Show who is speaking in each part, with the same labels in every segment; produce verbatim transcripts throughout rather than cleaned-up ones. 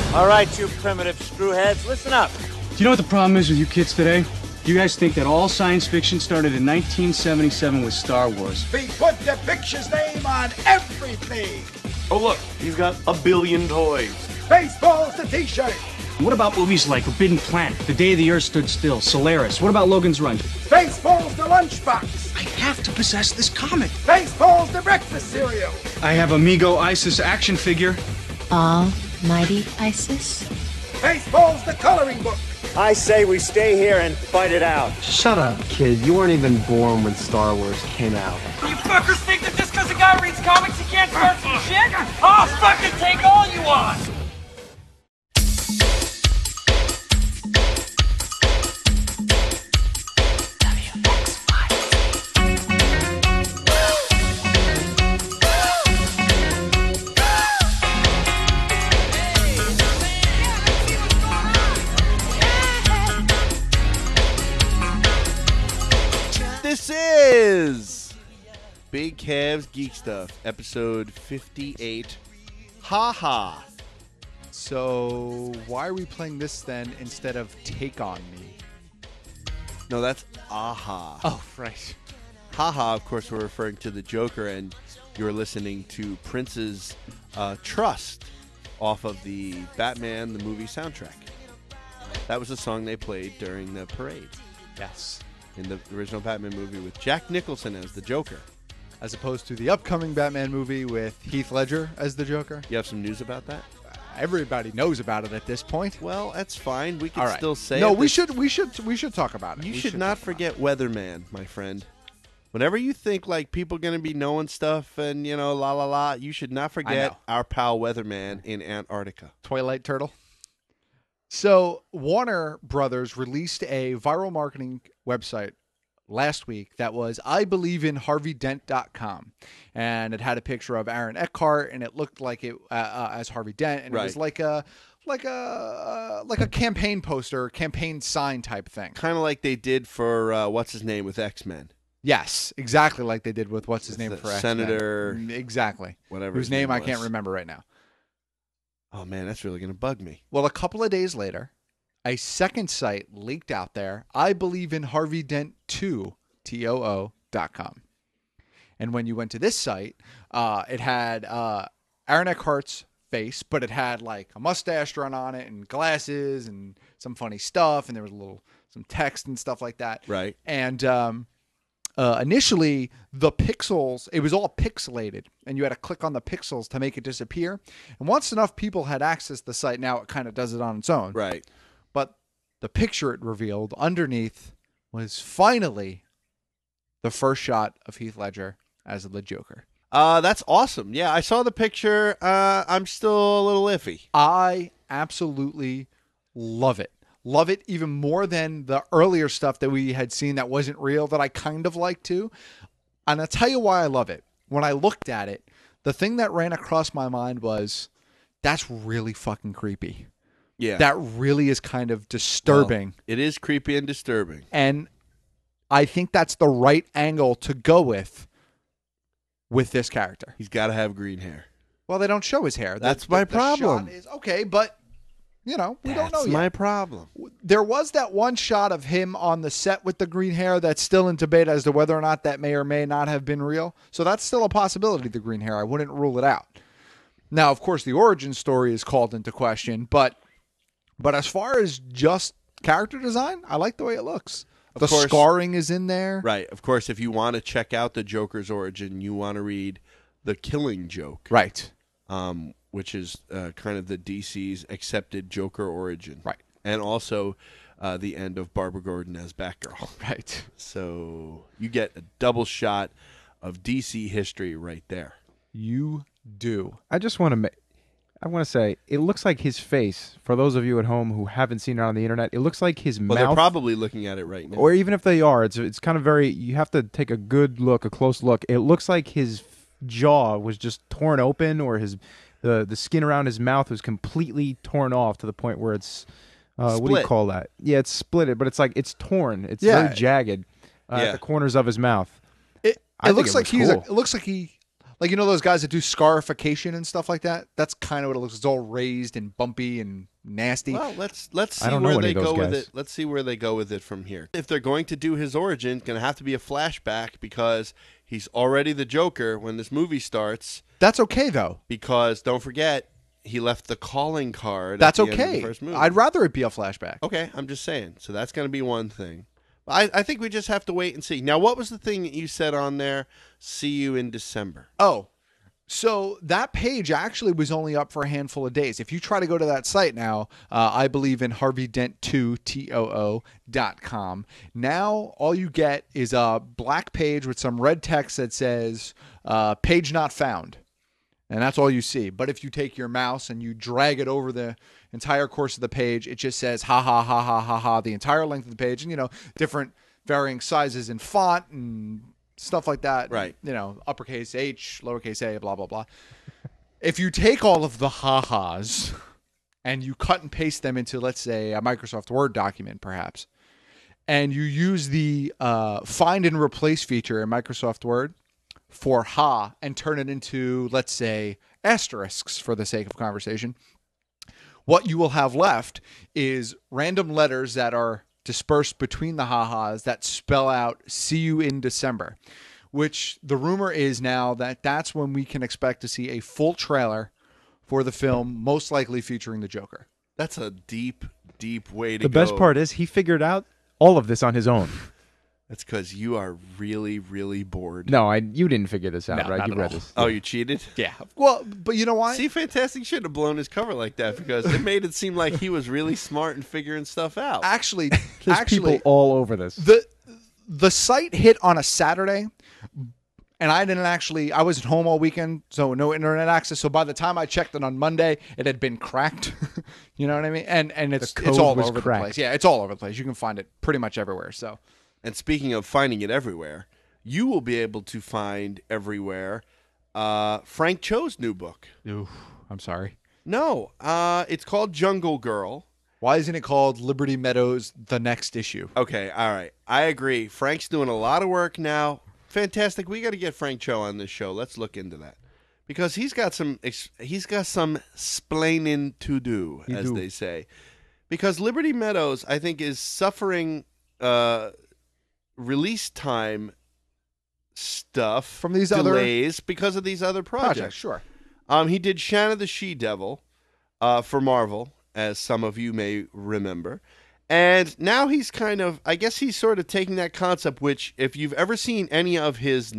Speaker 1: All right, you primitive screwheads, listen up.
Speaker 2: Do you know what the problem is with you kids today? You guys think that all science fiction started in nineteen seventy-seven with Star Wars.
Speaker 3: We put the picture's name on everything.
Speaker 4: Oh, look, he's got a billion toys.
Speaker 3: Baseball's the t-shirt.
Speaker 2: What about movies like Forbidden Planet, The Day the Earth Stood Still, Solaris? What about Logan's Run?
Speaker 3: Baseball's the lunchbox.
Speaker 2: I have to possess this comic.
Speaker 3: Baseball's the breakfast cereal.
Speaker 2: I have Amigo Isis action figure.
Speaker 5: Almighty Isis?
Speaker 3: Baseball's the coloring book.
Speaker 1: I say we stay here and fight it out.
Speaker 6: Shut up, kid. You weren't even born when Star Wars came out.
Speaker 7: You fuckers think that just because a guy reads comics he can't start some shit? I'll fucking take all you want!
Speaker 8: This is Big Cavs Geek Stuff, episode fifty-eight. Ha ha.
Speaker 9: So why are we playing this then instead of Take On Me?
Speaker 8: No, that's aha.
Speaker 9: Oh, right.
Speaker 8: Ha ha, of course, we're referring to the Joker, and you're listening to Prince's uh, Trust off of the Batman the movie soundtrack. That was a song they played during the parade.
Speaker 9: Yes.
Speaker 8: In the original Batman movie with Jack Nicholson as the Joker.
Speaker 9: As opposed to the upcoming Batman movie with Heath Ledger as the Joker.
Speaker 8: You have some news about that?
Speaker 9: Uh, everybody knows about it at this point.
Speaker 8: Well, that's fine. We can
Speaker 9: All right.
Speaker 8: still say
Speaker 9: no,
Speaker 8: it.
Speaker 9: we should we should we should talk about it.
Speaker 8: You
Speaker 9: we
Speaker 8: should, should not forget Weatherman, my friend. Whenever you think like people going to be knowing stuff and, you know, la la la, you should not forget our pal Weatherman in Antarctica.
Speaker 9: Twilight Turtle. So Warner Brothers released a viral marketing website last week that was I believe in Harvey Dent dot com, and it had a picture of Aaron Eckhart, and it looked like it uh, uh, as Harvey Dent, and
Speaker 8: right.
Speaker 9: It was like a like a uh, like a campaign poster, campaign sign type thing,
Speaker 8: kind of like they did for uh, what's his name with X-Men.
Speaker 9: Yes, exactly like they did with what's his
Speaker 8: it's
Speaker 9: name for
Speaker 8: Senator
Speaker 9: X-Men. Exactly,
Speaker 8: whatever
Speaker 9: whose
Speaker 8: his
Speaker 9: name,
Speaker 8: name
Speaker 9: I
Speaker 8: was.
Speaker 9: can't remember right now.
Speaker 8: Oh man, that's really gonna bug me.
Speaker 9: Well, a couple of days later, a second site leaked out there. I believe in Harvey Dent two. T O O dot com. And when you went to this site, uh, it had uh, Aaron Eckhart's face, but it had like a mustache drawn on it and glasses and some funny stuff, and there was a little some text and stuff like that.
Speaker 8: Right.
Speaker 9: And um, uh, initially, the pixels, it was all pixelated, and you had to click on the pixels to make it disappear. And once enough people had access to the site, now it kind of does it on its own.
Speaker 8: Right.
Speaker 9: But the picture it revealed underneath was finally the first shot of Heath Ledger as the Joker.
Speaker 8: Uh, that's awesome. Yeah, I saw the picture. Uh, I'm still a little iffy.
Speaker 9: I absolutely love it. Love it even more than the earlier stuff that we had seen that wasn't real that I kind of liked too. And I'll tell you why I love it. When I looked at it, the thing that ran across my mind was, that's really fucking creepy.
Speaker 8: Yeah.
Speaker 9: That really is kind of disturbing.
Speaker 8: Well, it is creepy and disturbing.
Speaker 9: And I think that's the right angle to go with with this character.
Speaker 8: He's got to have green hair.
Speaker 9: Well, they don't show his hair.
Speaker 8: That's
Speaker 9: the,
Speaker 8: my
Speaker 9: the, the
Speaker 8: problem.
Speaker 9: Shot is, okay, but, you know, we
Speaker 8: that's
Speaker 9: don't know yet.
Speaker 8: That's my problem.
Speaker 9: There was that one shot of him on the set with the green hair that's still in debate as to whether or not that may or may not have been real. So that's still a possibility, the green hair. I wouldn't rule it out. Now, of course, the origin story is called into question, but but as far as just character design, I like the way it looks.
Speaker 8: Of
Speaker 9: the
Speaker 8: course,
Speaker 9: scarring is in there.
Speaker 8: Right. Of course, if you want to check out the Joker's origin, you want to read The Killing Joke.
Speaker 9: Right.
Speaker 8: Um, which is uh, kind of the D C's accepted Joker origin.
Speaker 9: Right.
Speaker 8: And also uh, the end of Barbara Gordon as Batgirl.
Speaker 9: Right.
Speaker 8: So you get a double shot of D C history right there.
Speaker 9: You do.
Speaker 10: I just want to make... I want to say, it looks like his face, for those of you at home who haven't seen it on the internet, it looks like his
Speaker 8: well,
Speaker 10: mouth...
Speaker 8: they're probably looking at it right now.
Speaker 10: Or even if they are, it's it's kind of very... You have to take a good look, a close look. It looks like his jaw was just torn open, or his the, the skin around his mouth was completely torn off to the point where it's... Uh, what do you call that? Yeah, it's split, but it's like, it's torn. It's
Speaker 9: yeah.
Speaker 10: very jagged uh,
Speaker 8: yeah.
Speaker 10: at the corners of his mouth.
Speaker 9: It,
Speaker 10: I
Speaker 9: it looks
Speaker 10: it
Speaker 9: like he's
Speaker 10: cool.
Speaker 9: a, it looks like he Like, you know those guys that do scarification and stuff like that? That's kind of what it looks like. It's all raised and bumpy and nasty.
Speaker 8: Well, let's let's
Speaker 10: I
Speaker 8: see
Speaker 10: don't know
Speaker 8: where
Speaker 10: any
Speaker 8: they
Speaker 10: of those
Speaker 8: go with
Speaker 10: guys.
Speaker 8: it. Let's see where they go with it from here. If they're going to do his origin, it's going to have to be a flashback because he's already the Joker when this movie starts.
Speaker 9: That's okay, though.
Speaker 8: Because don't forget, he left the calling card.
Speaker 9: That's
Speaker 8: at the
Speaker 9: okay.
Speaker 8: End of the first movie.
Speaker 9: I'd rather it be a flashback.
Speaker 8: Okay, I'm just saying. So that's going to be one thing. I, I think we just have to wait and see. Now, what was the thing that you said on there? See you in December.
Speaker 9: Oh, so that page actually was only up for a handful of days. If you try to go to that site now, uh, I believe in Harvey Dent two, T O O dot com. Now, all you get is a black page with some red text that says, uh, page not found. And that's all you see. But if you take your mouse and you drag it over the entire course of the page, it just says ha ha ha ha ha ha the entire length of the page, and you know, different varying sizes in font and stuff like that.
Speaker 8: Right.
Speaker 9: You know, uppercase H, lowercase a, blah blah blah. If you take all of the ha ha's and you cut and paste them into, let's say, a Microsoft Word document, perhaps, and you use the uh, find and replace feature in Microsoft Word for ha and turn it into, let's say, asterisks for the sake of conversation, what you will have left is random letters that are dispersed between the ha-has that spell out see you in December, which the rumor is now that that's when we can expect to see a full trailer for the film, most likely featuring the Joker.
Speaker 8: That's a deep, deep way to
Speaker 10: The
Speaker 8: go.
Speaker 10: best part is he figured out all of this on his own.
Speaker 8: That's because you are really, really bored.
Speaker 10: No, I you didn't figure this out,
Speaker 9: No,
Speaker 10: right?
Speaker 9: not
Speaker 10: You
Speaker 9: at
Speaker 10: read
Speaker 9: all.
Speaker 10: this.
Speaker 8: Oh, you cheated?
Speaker 9: Yeah. Well, but you know why?
Speaker 8: See, Fantastic shouldn't have blown his cover like that because it made it seem like he was really smart and figuring stuff out.
Speaker 9: Actually,
Speaker 10: There's
Speaker 9: actually,
Speaker 10: people all over this.
Speaker 9: the the site hit on a Saturday, and I didn't actually. I was at home all weekend, so no internet access. So by the time I checked it on Monday, it had been cracked. You know what I mean? And and it's
Speaker 10: The code
Speaker 9: it's all
Speaker 10: was
Speaker 9: over
Speaker 10: cracked.
Speaker 9: the place. Yeah, it's all over the place. You can find it pretty much everywhere. So
Speaker 8: And speaking of finding it everywhere, you will be able to find everywhere uh, Frank Cho's new book.
Speaker 9: Ooh, I'm sorry.
Speaker 8: No, uh, it's called Jungle Girl.
Speaker 9: Why isn't it called Liberty Meadows: The Next Issue?
Speaker 8: Okay, all right. I agree. Frank's doing a lot of work now. Fantastic. We got to get Frank Cho on this show. Let's look into that because he's got some ex- he's got some splaining to do,
Speaker 10: He
Speaker 8: as
Speaker 10: do.
Speaker 8: they say. Because Liberty Meadows, I think, is suffering uh, release time stuff
Speaker 9: From these other
Speaker 8: delays because of these other projects.
Speaker 9: Project, sure.
Speaker 8: Um, he did Shanna the She-Devil uh, for Marvel, as some of you may remember. And now he's kind of, I guess he's sort of taking that concept, which if you've ever seen any of his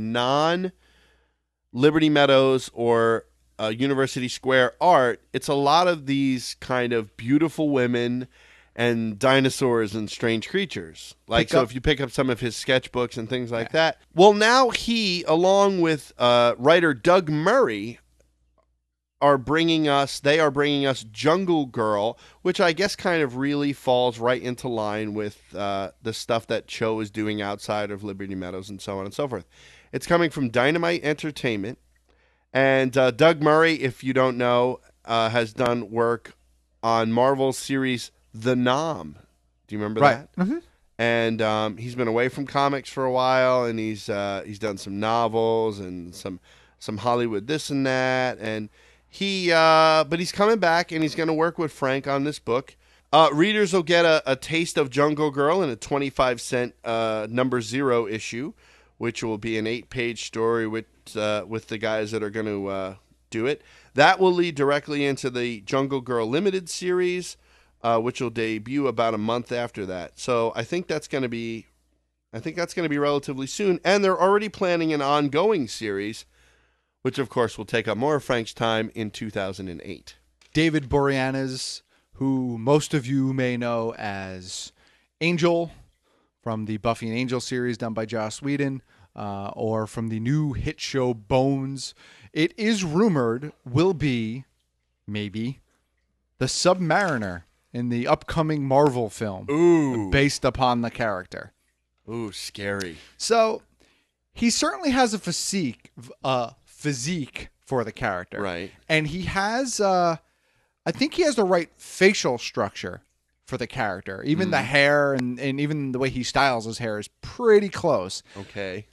Speaker 8: non-Liberty Meadows or uh, University Square art, it's a lot of these kind of beautiful women and dinosaurs and strange creatures. Like,
Speaker 9: Pick
Speaker 8: so
Speaker 9: up-
Speaker 8: if you pick up some of his sketchbooks and things like that. Well, now he, along with uh, writer Doug Murray, are bringing us, they are bringing us Jungle Girl, which I guess kind of really falls right into line with uh, the stuff that Cho is doing outside of Liberty Meadows and so on and so forth. It's coming from Dynamite Entertainment. And uh, Doug Murray, if you don't know, uh, has done work on Marvel's series The Nom. Do you remember
Speaker 9: Right.
Speaker 8: that? Mm-hmm. And um, he's been away from comics for a while, and he's uh, he's done some novels and some some Hollywood this and that, and he uh, but he's coming back, and he's going to work with Frank on this book. Uh, readers will get a, a taste of Jungle Girl in a twenty-five cent uh, number zero issue, which will be an eight-page story with uh, with the guys that are going to uh, do it. That will lead directly into the Jungle Girl Limited series, uh, which will debut about a month after that. So I think that's going to be, I think that's going to be relatively soon. And they're already planning an ongoing series, which of course will take up more of Frank's time in two thousand eight.
Speaker 9: David Boreanaz, who most of you may know as Angel from the Buffy and Angel series done by Joss Whedon, uh, or from the new hit show Bones. It is rumored will be, maybe, the Submariner in the upcoming Marvel film.
Speaker 8: Ooh.
Speaker 9: Based upon the character.
Speaker 8: Ooh, scary.
Speaker 9: So, he certainly has a physique, uh, physique for the character.
Speaker 8: Right.
Speaker 9: And he has, uh, I think he has the right facial structure for the character. Even
Speaker 8: Mm.
Speaker 9: the hair and, and even the way he styles his hair is pretty close.
Speaker 8: Okay.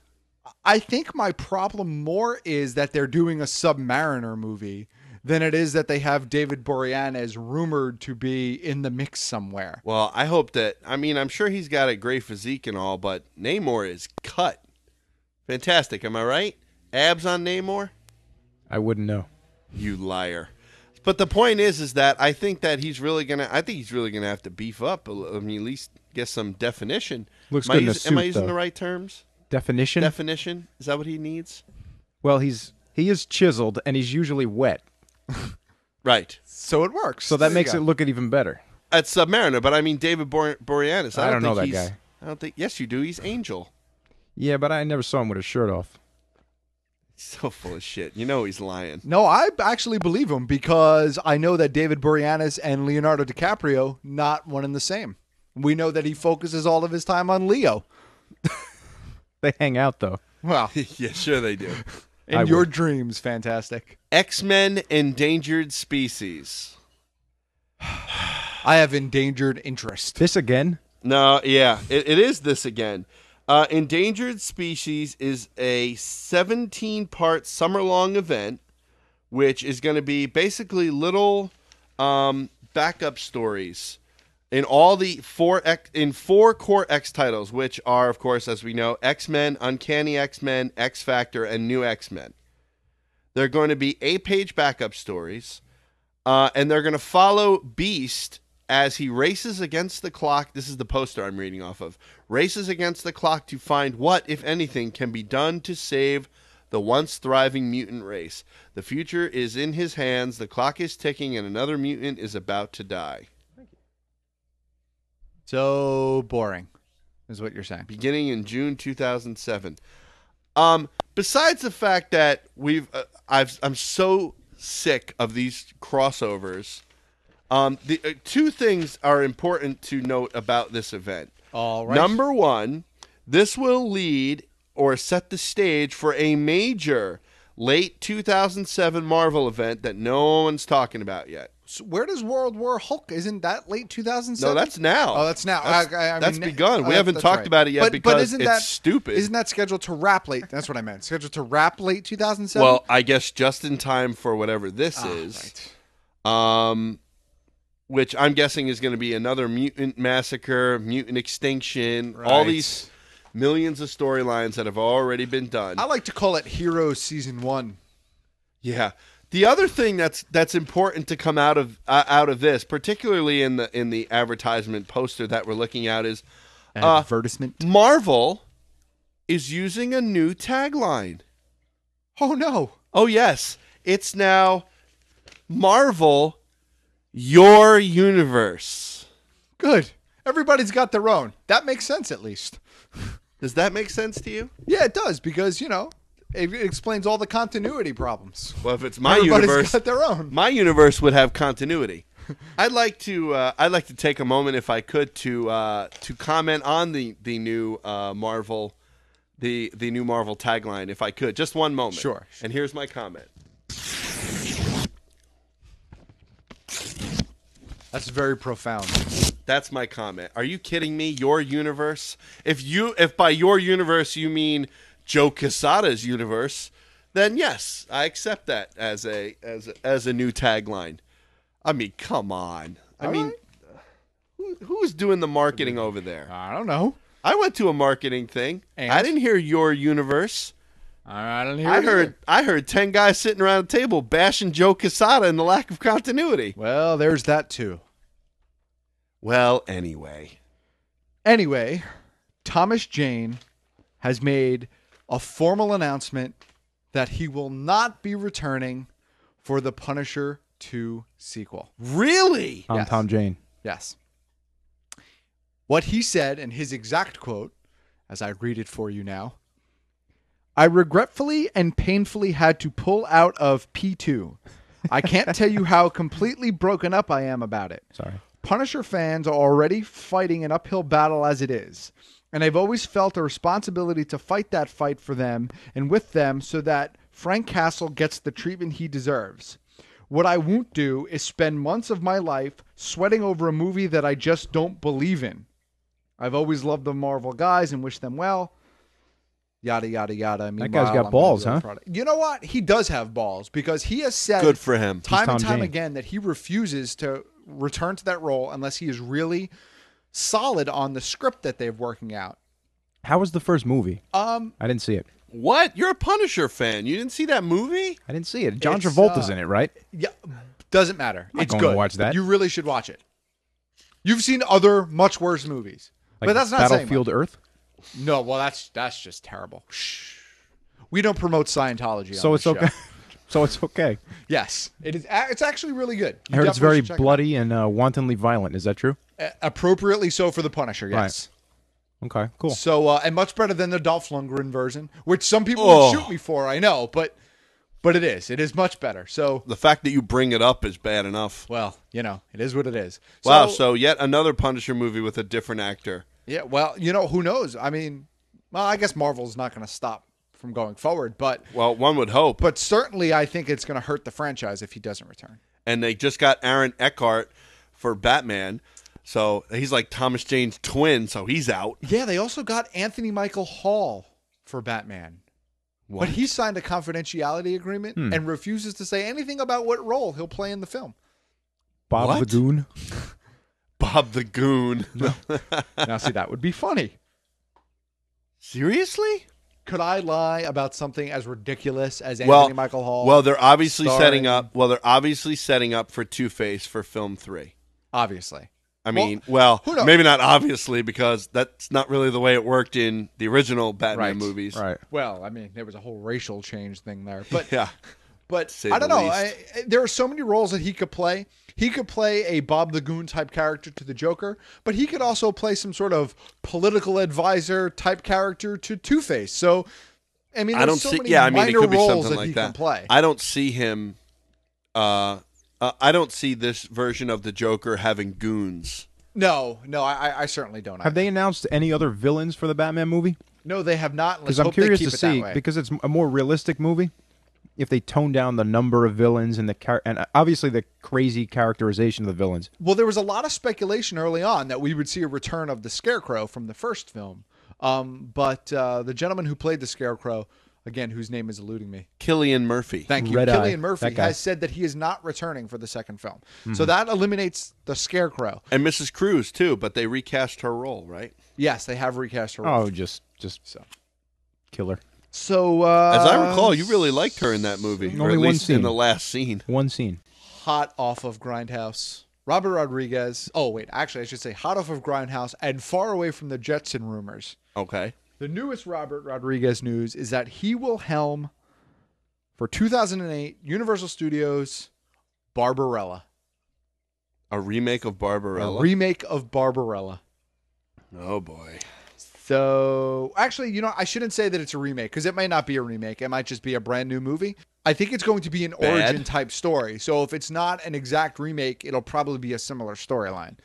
Speaker 9: I think my problem more is that they're doing a Submariner movie than it is that they have David Boreanaz rumored to be in the mix somewhere.
Speaker 8: Well, I hope that, I mean, I'm sure he's got a great physique and all, but Namor is cut. Fantastic, am I right? Abs on Namor?
Speaker 10: I wouldn't know.
Speaker 8: You liar. But the point is, is that I think that he's really going to, I think he's really going to have to beef up. I mean, at least get some definition.
Speaker 10: Looks
Speaker 8: am
Speaker 10: good
Speaker 8: I
Speaker 10: in a
Speaker 8: using, Am I
Speaker 10: suit,
Speaker 8: using
Speaker 10: though.
Speaker 8: the right terms?
Speaker 10: Definition?
Speaker 8: Definition? Is that what he needs?
Speaker 10: Well, he's he is chiseled, and he's usually wet.
Speaker 8: Right.
Speaker 9: So it works.
Speaker 10: So that
Speaker 9: There you
Speaker 10: makes
Speaker 9: go.
Speaker 10: it look even better.
Speaker 8: At Submariner, but I mean David Bor- Boreanaz. I,
Speaker 10: I don't know
Speaker 8: think
Speaker 10: that
Speaker 8: he's-
Speaker 10: guy.
Speaker 8: I don't think, yes, you do. He's Angel.
Speaker 10: Yeah, but I never saw him with his shirt off.
Speaker 8: So full of shit. You know he's lying.
Speaker 9: No, I actually believe him because I know that David Boreanaz and Leonardo DiCaprio, not one and the same. We know that he focuses all of his time on Leo.
Speaker 10: They hang out, though.
Speaker 9: Well,
Speaker 8: Yeah, sure they do.
Speaker 9: in
Speaker 10: I
Speaker 9: your
Speaker 10: would.
Speaker 9: dreams, fantastic.
Speaker 8: X-Men Endangered Species.
Speaker 9: I have endangered interest.
Speaker 10: This again?
Speaker 8: No, yeah, it, it is this again. Uh, Endangered Species is a seventeen-part summer-long event, which is going to be basically little um, backup stories in all the four X, in four core X titles, which are, of course, as we know, X-Men, Uncanny X-Men, X-Factor, and New X-Men. They're going to be eight-page backup stories, uh, and they're going to follow Beast as he races against the clock. This is the poster I'm reading off of. Races against the clock to find what, if anything, can be done to save the once thriving mutant race. The future is in his hands. The clock is ticking, and another mutant is about to die.
Speaker 9: So boring, is what you're saying.
Speaker 8: Beginning in June two thousand seven. Um, besides the fact that we've, uh, I've, I'm so sick of these crossovers. Um, the uh, two things are important to note about this event.
Speaker 9: All right.
Speaker 8: Number one, this will lead or set the stage for a major late two thousand seven Marvel event that no one's talking about yet.
Speaker 9: So where does World War Hulk? Isn't that late two thousand seven?
Speaker 8: No, that's now.
Speaker 9: Oh, that's now.
Speaker 8: That's,
Speaker 9: I, I, I
Speaker 8: that's
Speaker 9: mean,
Speaker 8: begun.
Speaker 9: uh,
Speaker 8: We haven't
Speaker 9: that's
Speaker 8: talked
Speaker 9: right.
Speaker 8: about it yet
Speaker 9: but,
Speaker 8: because
Speaker 9: but isn't
Speaker 8: it's
Speaker 9: that,
Speaker 8: stupid.
Speaker 9: Isn't that scheduled to wrap late? That's what I meant. Scheduled to wrap late two thousand seven?
Speaker 8: Well, I guess just in time for whatever this
Speaker 9: Ah,
Speaker 8: is. Right. Um, which I'm guessing is going to be another mutant massacre, mutant extinction, all
Speaker 9: Right.
Speaker 8: these millions of storylines that have already been done.
Speaker 9: I like to call it Heroes Season One.
Speaker 8: Yeah. The other thing that's that's important to come out of uh, out of this, particularly in the in the advertisement poster that we're looking at, is uh,
Speaker 9: advertisement.
Speaker 8: Marvel is using a new tagline.
Speaker 9: Oh no!
Speaker 8: Oh yes, it's now Marvel, your universe.
Speaker 9: Good. Everybody's got their own. That makes sense, at least.
Speaker 8: Does that make sense to you?
Speaker 9: Yeah, it does because you know it explains all the continuity problems.
Speaker 8: Well, if it's my
Speaker 9: Everybody's
Speaker 8: universe,
Speaker 9: got their own.
Speaker 8: my universe would have continuity. I'd like to. Uh, I'd like to take a moment, if I could, to uh, to comment on the the new uh, Marvel, the the new Marvel tagline, if I could, just one moment.
Speaker 9: Sure.
Speaker 8: And here's my comment.
Speaker 9: That's very profound.
Speaker 8: That's my comment. Are you kidding me? Your universe? If you, if by your universe you mean Joe Quesada's universe, then yes, I accept that as a as a, as a new tagline. I mean, come on. I
Speaker 9: All
Speaker 8: mean,
Speaker 9: right.
Speaker 8: who, who's doing the marketing over there?
Speaker 9: I don't know.
Speaker 8: I went to a marketing thing.
Speaker 9: And?
Speaker 8: I didn't hear your universe.
Speaker 9: I don't hear
Speaker 8: I
Speaker 9: it
Speaker 8: heard
Speaker 9: either.
Speaker 8: I heard ten guys sitting around a table bashing Joe Quesada and the lack of continuity.
Speaker 9: Well, there's that too.
Speaker 8: Well, anyway.
Speaker 9: Anyway, Thomas Jane has made a formal announcement that he will not be returning for the Punisher two sequel.
Speaker 8: Really?
Speaker 10: I'm
Speaker 9: Yes.
Speaker 10: Tom Jane.
Speaker 9: Yes. What he said, and his exact quote, as I read it for you now, I regretfully and painfully had to pull out of P two. I can't tell you how completely broken up I am about it.
Speaker 10: Sorry.
Speaker 9: Punisher fans are already fighting an uphill battle as it is, and I've always felt a responsibility to fight that fight for them and with them so that Frank Castle gets the treatment he deserves. What I won't do is spend months of my life sweating over a movie that I just don't believe in. I've always loved the Marvel guys and wish them well. Yada yada yada.
Speaker 10: That
Speaker 9: Meanwhile,
Speaker 10: guy's got
Speaker 9: I'm gonna
Speaker 10: balls,
Speaker 9: do a
Speaker 10: huh?
Speaker 9: product. You know what? He does have balls because he has said
Speaker 8: Good for him.
Speaker 9: time
Speaker 10: He's
Speaker 9: and
Speaker 10: Tom
Speaker 9: time
Speaker 10: Jane.
Speaker 9: again that he refuses to return to that role unless he is really solid on the script that they're working out.
Speaker 10: How was the first movie?
Speaker 9: Um,
Speaker 10: I didn't see it.
Speaker 8: What? You're a Punisher fan. You didn't see that movie?
Speaker 10: I didn't see it. John
Speaker 9: It's,
Speaker 10: Travolta's
Speaker 9: uh,
Speaker 10: in it, right?
Speaker 9: yeah, doesn't matter.
Speaker 10: not
Speaker 9: It's
Speaker 10: going to
Speaker 9: good.
Speaker 10: watch that.
Speaker 9: You really should watch it. You've seen other much worse movies,
Speaker 10: Like
Speaker 9: but that's not saying
Speaker 10: Battlefield
Speaker 9: much.
Speaker 10: Earth.
Speaker 9: No, well, that's that's just terrible. Shh. We don't promote Scientology.
Speaker 10: So
Speaker 9: on
Speaker 10: it's
Speaker 9: this
Speaker 10: okay.
Speaker 9: show.
Speaker 10: So it's okay.
Speaker 9: Yes, it is. a- It's actually really good.
Speaker 10: I
Speaker 9: You
Speaker 10: heard it's
Speaker 9: definitely
Speaker 10: very
Speaker 9: should check it out.
Speaker 10: bloody and uh, wantonly violent. Is that true?
Speaker 9: A- appropriately so for the Punisher. Yes.
Speaker 10: Okay, cool.
Speaker 9: So uh, and much better than the Dolph Lundgren version, which some people
Speaker 8: Oh.
Speaker 9: would shoot me for. I know, but but it is. It is much better. So
Speaker 8: The fact that you bring it up is bad enough.
Speaker 9: well, you know, it is what it is. So,
Speaker 8: Wow, so yet another Punisher movie with a different actor.
Speaker 9: yeah. Well, you know, who knows? I mean, well, I guess Marvel's not going to stop from going forward, but
Speaker 8: Well, one would hope.
Speaker 9: but certainly I think it's going to hurt the franchise if he doesn't return.
Speaker 8: And they just got Aaron Eckhart for Batman. So he's like Thomas Jane's twin, so he's out.
Speaker 9: Yeah, they also got Anthony Michael Hall for Batman.
Speaker 8: What?
Speaker 9: But he signed a confidentiality agreement
Speaker 10: Hmm.
Speaker 9: and refuses to say anything about what role he'll play in the film.
Speaker 10: Bob
Speaker 8: What?
Speaker 10: the Goon.
Speaker 8: Bob the Goon.
Speaker 9: Now, see, that would be funny.
Speaker 8: Seriously?
Speaker 9: Could I lie about something as ridiculous as
Speaker 8: Well,
Speaker 9: Anthony Michael Hall?
Speaker 8: well, they're obviously
Speaker 9: starring-
Speaker 8: setting up. Well, they're obviously setting up for Two-Face for film three.
Speaker 9: Obviously.
Speaker 8: I
Speaker 9: Well,
Speaker 8: mean, well,
Speaker 9: who knows?
Speaker 8: maybe not obviously because that's not really the way it worked in the original Batman
Speaker 9: Right.
Speaker 8: movies.
Speaker 10: Right.
Speaker 9: Well, I mean, there was a whole racial change thing there. But
Speaker 8: Yeah.
Speaker 9: But
Speaker 8: say
Speaker 9: I don't
Speaker 8: the
Speaker 9: know.
Speaker 8: least.
Speaker 9: I, I- there are so many roles that he could play. He could play a Bob the Goon type character to the Joker, but he could also play some sort of political advisor type character to Two-Face. So, I mean, there's
Speaker 8: I don't
Speaker 9: so
Speaker 8: see.
Speaker 9: many
Speaker 8: Yeah, I mean, it
Speaker 9: minor
Speaker 8: could be
Speaker 9: roles
Speaker 8: something
Speaker 9: that
Speaker 8: like
Speaker 9: he
Speaker 8: that.
Speaker 9: can play.
Speaker 8: I don't see him. Uh, uh, I don't see this version of the Joker having goons.
Speaker 9: no, no, I, I certainly don't.
Speaker 10: Have they announced any other villains for the Batman movie?
Speaker 9: No, they have not. Let's
Speaker 10: Because I'm
Speaker 9: hope they
Speaker 10: curious
Speaker 9: keep
Speaker 10: to
Speaker 9: it that
Speaker 10: see,
Speaker 9: way.
Speaker 10: because it's a more realistic movie, if they tone down the number of villains and the char- and obviously the crazy characterization of the villains.
Speaker 9: Well, there was a lot of speculation early on that we would see a return of the Scarecrow from the first film. Um, but uh, the gentleman who played the Scarecrow, again, whose name is eluding me.
Speaker 8: Killian Murphy.
Speaker 9: Thank you.
Speaker 10: Red Eye,
Speaker 9: Killian Murphy
Speaker 10: that guy.
Speaker 9: has said that he is not returning for the second film.
Speaker 10: Mm-hmm.
Speaker 9: So that eliminates the Scarecrow.
Speaker 8: And Missus Cruz too, but they recast her role, right?
Speaker 9: Yes, they have recast her.
Speaker 10: Oh, just just
Speaker 9: So,
Speaker 10: killer.
Speaker 9: so uh,
Speaker 8: As I recall, you really liked her in that movie, or
Speaker 10: Only
Speaker 8: at
Speaker 10: one
Speaker 8: least in
Speaker 10: scene.
Speaker 8: the last scene.
Speaker 10: One scene.
Speaker 9: hot off of Grindhouse. Robert Rodriguez. Oh, wait. Actually, I should say hot off of Grindhouse and far away from the Jetson rumors.
Speaker 8: Okay.
Speaker 9: The newest Robert Rodriguez news is that he will helm for two thousand eight Universal Studios Barbarella,
Speaker 8: A remake of Barbarella.
Speaker 9: a remake of Barbarella.
Speaker 8: oh boy.
Speaker 9: So, actually, you know, I shouldn't say that it's a remake because it might not be a remake. It might just be a brand new movie. I think it's going to be an
Speaker 8: Bad.
Speaker 9: origin type story. So, if it's not an exact remake, it'll probably be a similar storyline.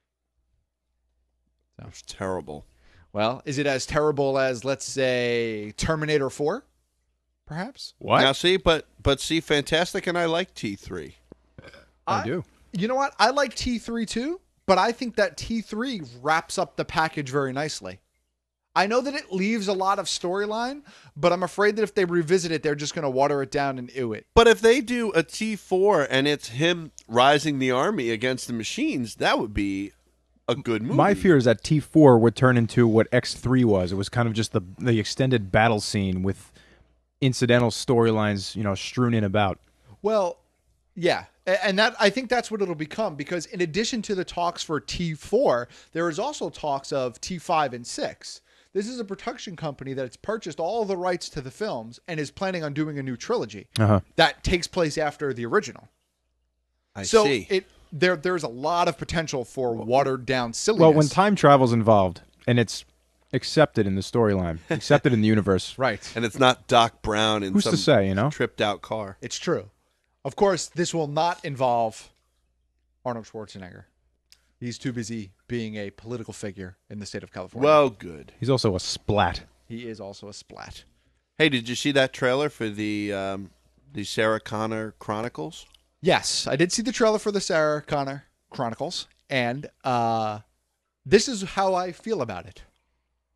Speaker 8: That's terrible.
Speaker 9: Well, is it as terrible as, let's say, Terminator four? Perhaps?
Speaker 10: What?
Speaker 8: Now see, but but see, Fantastic, and I like T three.
Speaker 10: I do.
Speaker 9: You know what? I like T three too, but I think that T three wraps up the package very nicely. I know that it leaves a lot of storyline, but I'm afraid that if they revisit it, they're just going to water it down and ew it.
Speaker 8: But if they do a T four and it's him rising the army against the machines, that would be a good movie.
Speaker 10: My fear is that T four would turn into what X three was. It was kind of just the the extended battle scene with incidental storylines, you know, strewn in about.
Speaker 9: Well, yeah. A- And that I think that's what it'll become because in addition to the talks for T four, there is also talks of T five and six. This is a production company that's purchased all the rights to the films and is planning on doing a new trilogy
Speaker 10: Uh-huh.
Speaker 9: that takes place after the original.
Speaker 8: I
Speaker 9: so
Speaker 8: see.
Speaker 9: it there there's a lot of potential for watered down silliness.
Speaker 10: Well, when time travel's involved and it's accepted in the storyline, accepted in the universe,
Speaker 9: right.
Speaker 8: and it's not Doc Brown in
Speaker 10: Who's
Speaker 8: some
Speaker 10: to say, you know?
Speaker 8: tripped out car.
Speaker 9: It's true. Of course, this will not involve Arnold Schwarzenegger. He's too busy being a political figure in the state of California.
Speaker 8: Well, good.
Speaker 10: He's also a splat.
Speaker 9: He is also a splat.
Speaker 8: Hey, did you see that trailer for the um, the Sarah Connor Chronicles?
Speaker 9: Yes, I did see the trailer for the Sarah Connor Chronicles, and uh, this is how I feel about it.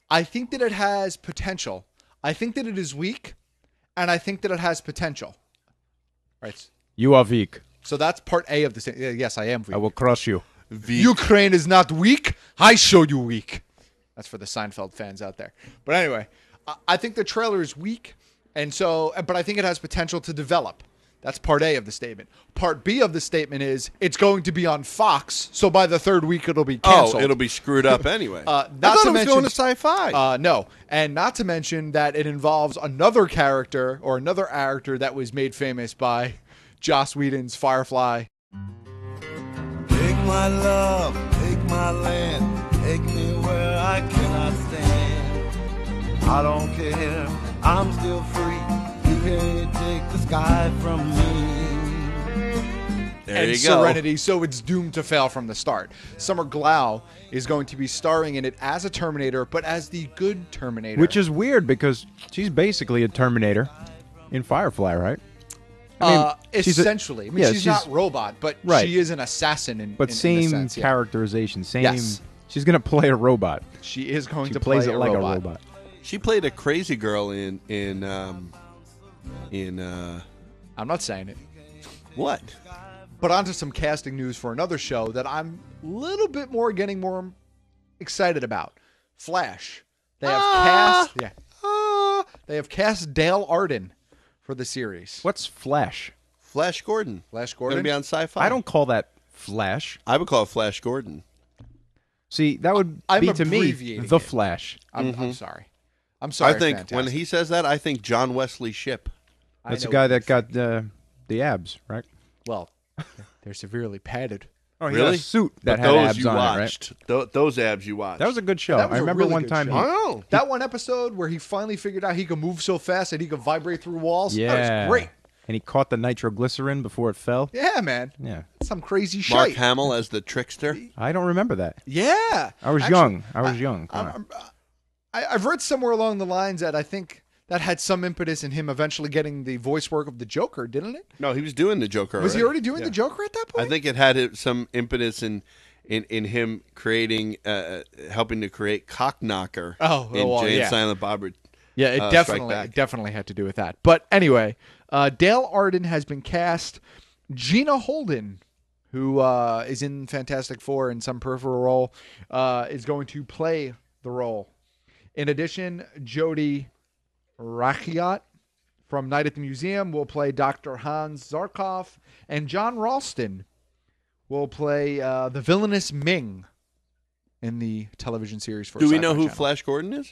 Speaker 9: I think that it has potential. I think that it is weak, and I think that it has potential. Right.
Speaker 10: You are weak.
Speaker 9: So that's part A of the same. Yes, I am weak.
Speaker 10: I will crush you.
Speaker 9: Ukraine is not weak. I show you weak. That's for the Seinfeld fans out there. But anyway, I- I think the trailer is weak, and so, but I think it has potential to develop. That's part A of the statement. Part B of the statement is it's going to be on Fox, so by the third week it'll be canceled.
Speaker 8: Oh, it'll be screwed up anyway.
Speaker 9: Uh,
Speaker 8: I
Speaker 9: not
Speaker 8: thought
Speaker 9: to
Speaker 8: it was
Speaker 9: mention,
Speaker 8: going to sci-fi.
Speaker 9: Uh, no, and not to mention that it involves another character or another actor that was made famous by Joss Whedon's Firefly.
Speaker 11: Take my love, take my land, take me where I cannot stand. I don't care, I'm still free. You can't take the sky from me.
Speaker 8: There
Speaker 9: and
Speaker 8: you go.
Speaker 9: Serenity, so it's doomed to fail from the start. Summer Glau is going to be starring in it as a Terminator, but as the good Terminator.
Speaker 10: Which is weird because she's basically a Terminator in Firefly, right? I mean,
Speaker 9: uh,
Speaker 10: she's a-
Speaker 9: essentially. I mean,
Speaker 10: yeah,
Speaker 9: she's, not robot, but
Speaker 10: right.
Speaker 9: she is an assassin in,
Speaker 10: But
Speaker 9: in,
Speaker 10: same
Speaker 9: in a sense, yeah.
Speaker 10: characterization, same.
Speaker 9: Yes.
Speaker 10: She's gonna play a robot.
Speaker 9: She is going
Speaker 10: She
Speaker 9: to
Speaker 10: plays
Speaker 9: play
Speaker 10: it
Speaker 9: a
Speaker 10: like
Speaker 9: robot.
Speaker 10: a robot.
Speaker 8: She played a crazy girl in in um, in uh,
Speaker 9: I'm not saying it.
Speaker 8: what?
Speaker 9: But on to some casting news for another show that I'm a little bit more getting more excited about. Flash. They have
Speaker 8: Ah.
Speaker 9: cast. Yeah. Ah, they have cast Dale Arden for the series.
Speaker 10: What's Flash?
Speaker 8: Flash Gordon.
Speaker 9: Flash
Speaker 8: Going
Speaker 9: Gordon.
Speaker 8: to be on Sci-Fi.
Speaker 10: I don't call that Flash.
Speaker 8: I would call it Flash Gordon.
Speaker 10: See, that would
Speaker 9: I'm
Speaker 10: be to me
Speaker 9: abbreviating
Speaker 10: the
Speaker 9: it.
Speaker 10: Flash.
Speaker 9: I'm, I'm sorry. I'm sorry.
Speaker 8: I think when
Speaker 9: Fantastic.
Speaker 8: he says that, I think John Wesley Shipp.
Speaker 9: I
Speaker 10: That's the
Speaker 9: know
Speaker 10: guy
Speaker 9: what
Speaker 10: that got uh, the abs, right?
Speaker 9: Well, they're severely padded.
Speaker 10: Oh, he
Speaker 8: Really?
Speaker 10: got a suit that
Speaker 8: But
Speaker 10: had
Speaker 8: those
Speaker 10: abs
Speaker 8: you
Speaker 10: on
Speaker 8: watched.
Speaker 10: it, right?
Speaker 8: Tho- those abs you watched.
Speaker 10: That was a good show.
Speaker 9: That was
Speaker 10: I
Speaker 9: a
Speaker 10: remember
Speaker 9: really
Speaker 10: one
Speaker 9: good
Speaker 10: time
Speaker 9: show.
Speaker 10: he.
Speaker 8: I know.
Speaker 9: That one episode where he finally figured out he could move so fast that he could vibrate through walls.
Speaker 10: Yeah,
Speaker 9: That was great.
Speaker 10: And he caught the nitroglycerin before it fell.
Speaker 9: Yeah, man.
Speaker 10: Yeah,
Speaker 9: Some crazy
Speaker 8: Mark
Speaker 9: shit.
Speaker 8: Hamill as the trickster.
Speaker 10: I don't remember that.
Speaker 9: Yeah.
Speaker 10: I was
Speaker 9: Actually,
Speaker 10: young. I was young. kinda.
Speaker 9: I'm- I, I've read somewhere along the lines that I think that had some impetus in him eventually getting the voice work of the Joker, didn't it?
Speaker 8: No, he was doing the Joker.
Speaker 9: Was he already doing the Joker at that point?
Speaker 8: I think it had it- some impetus in in, in him creating, uh, helping to create Cockknocker.
Speaker 9: Oh,
Speaker 8: in
Speaker 9: well,
Speaker 8: Jay and
Speaker 9: yeah.
Speaker 8: Silent Bob. Were-
Speaker 9: Yeah, it
Speaker 8: uh, Strike
Speaker 9: definitely
Speaker 8: Back.
Speaker 9: it definitely had to do with that. But anyway, uh, Dale Arden has been cast. Gina Holden, who uh, is in Fantastic Four in some peripheral role, uh, is going to play the role. In addition, Jodie Rachiot from Night at the Museum will play Doctor Hans Zarkov, and John Ralston will play uh, the villainous Ming in the television series for
Speaker 8: Do we
Speaker 9: Sci-Fi
Speaker 8: know who
Speaker 9: Channel.
Speaker 8: Flash Gordon is?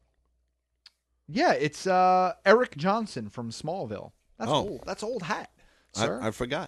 Speaker 9: Yeah, it's uh, Eric Johnson from Smallville. That's
Speaker 8: Oh.
Speaker 9: old. That's old hat, sir.
Speaker 8: I, I forgot.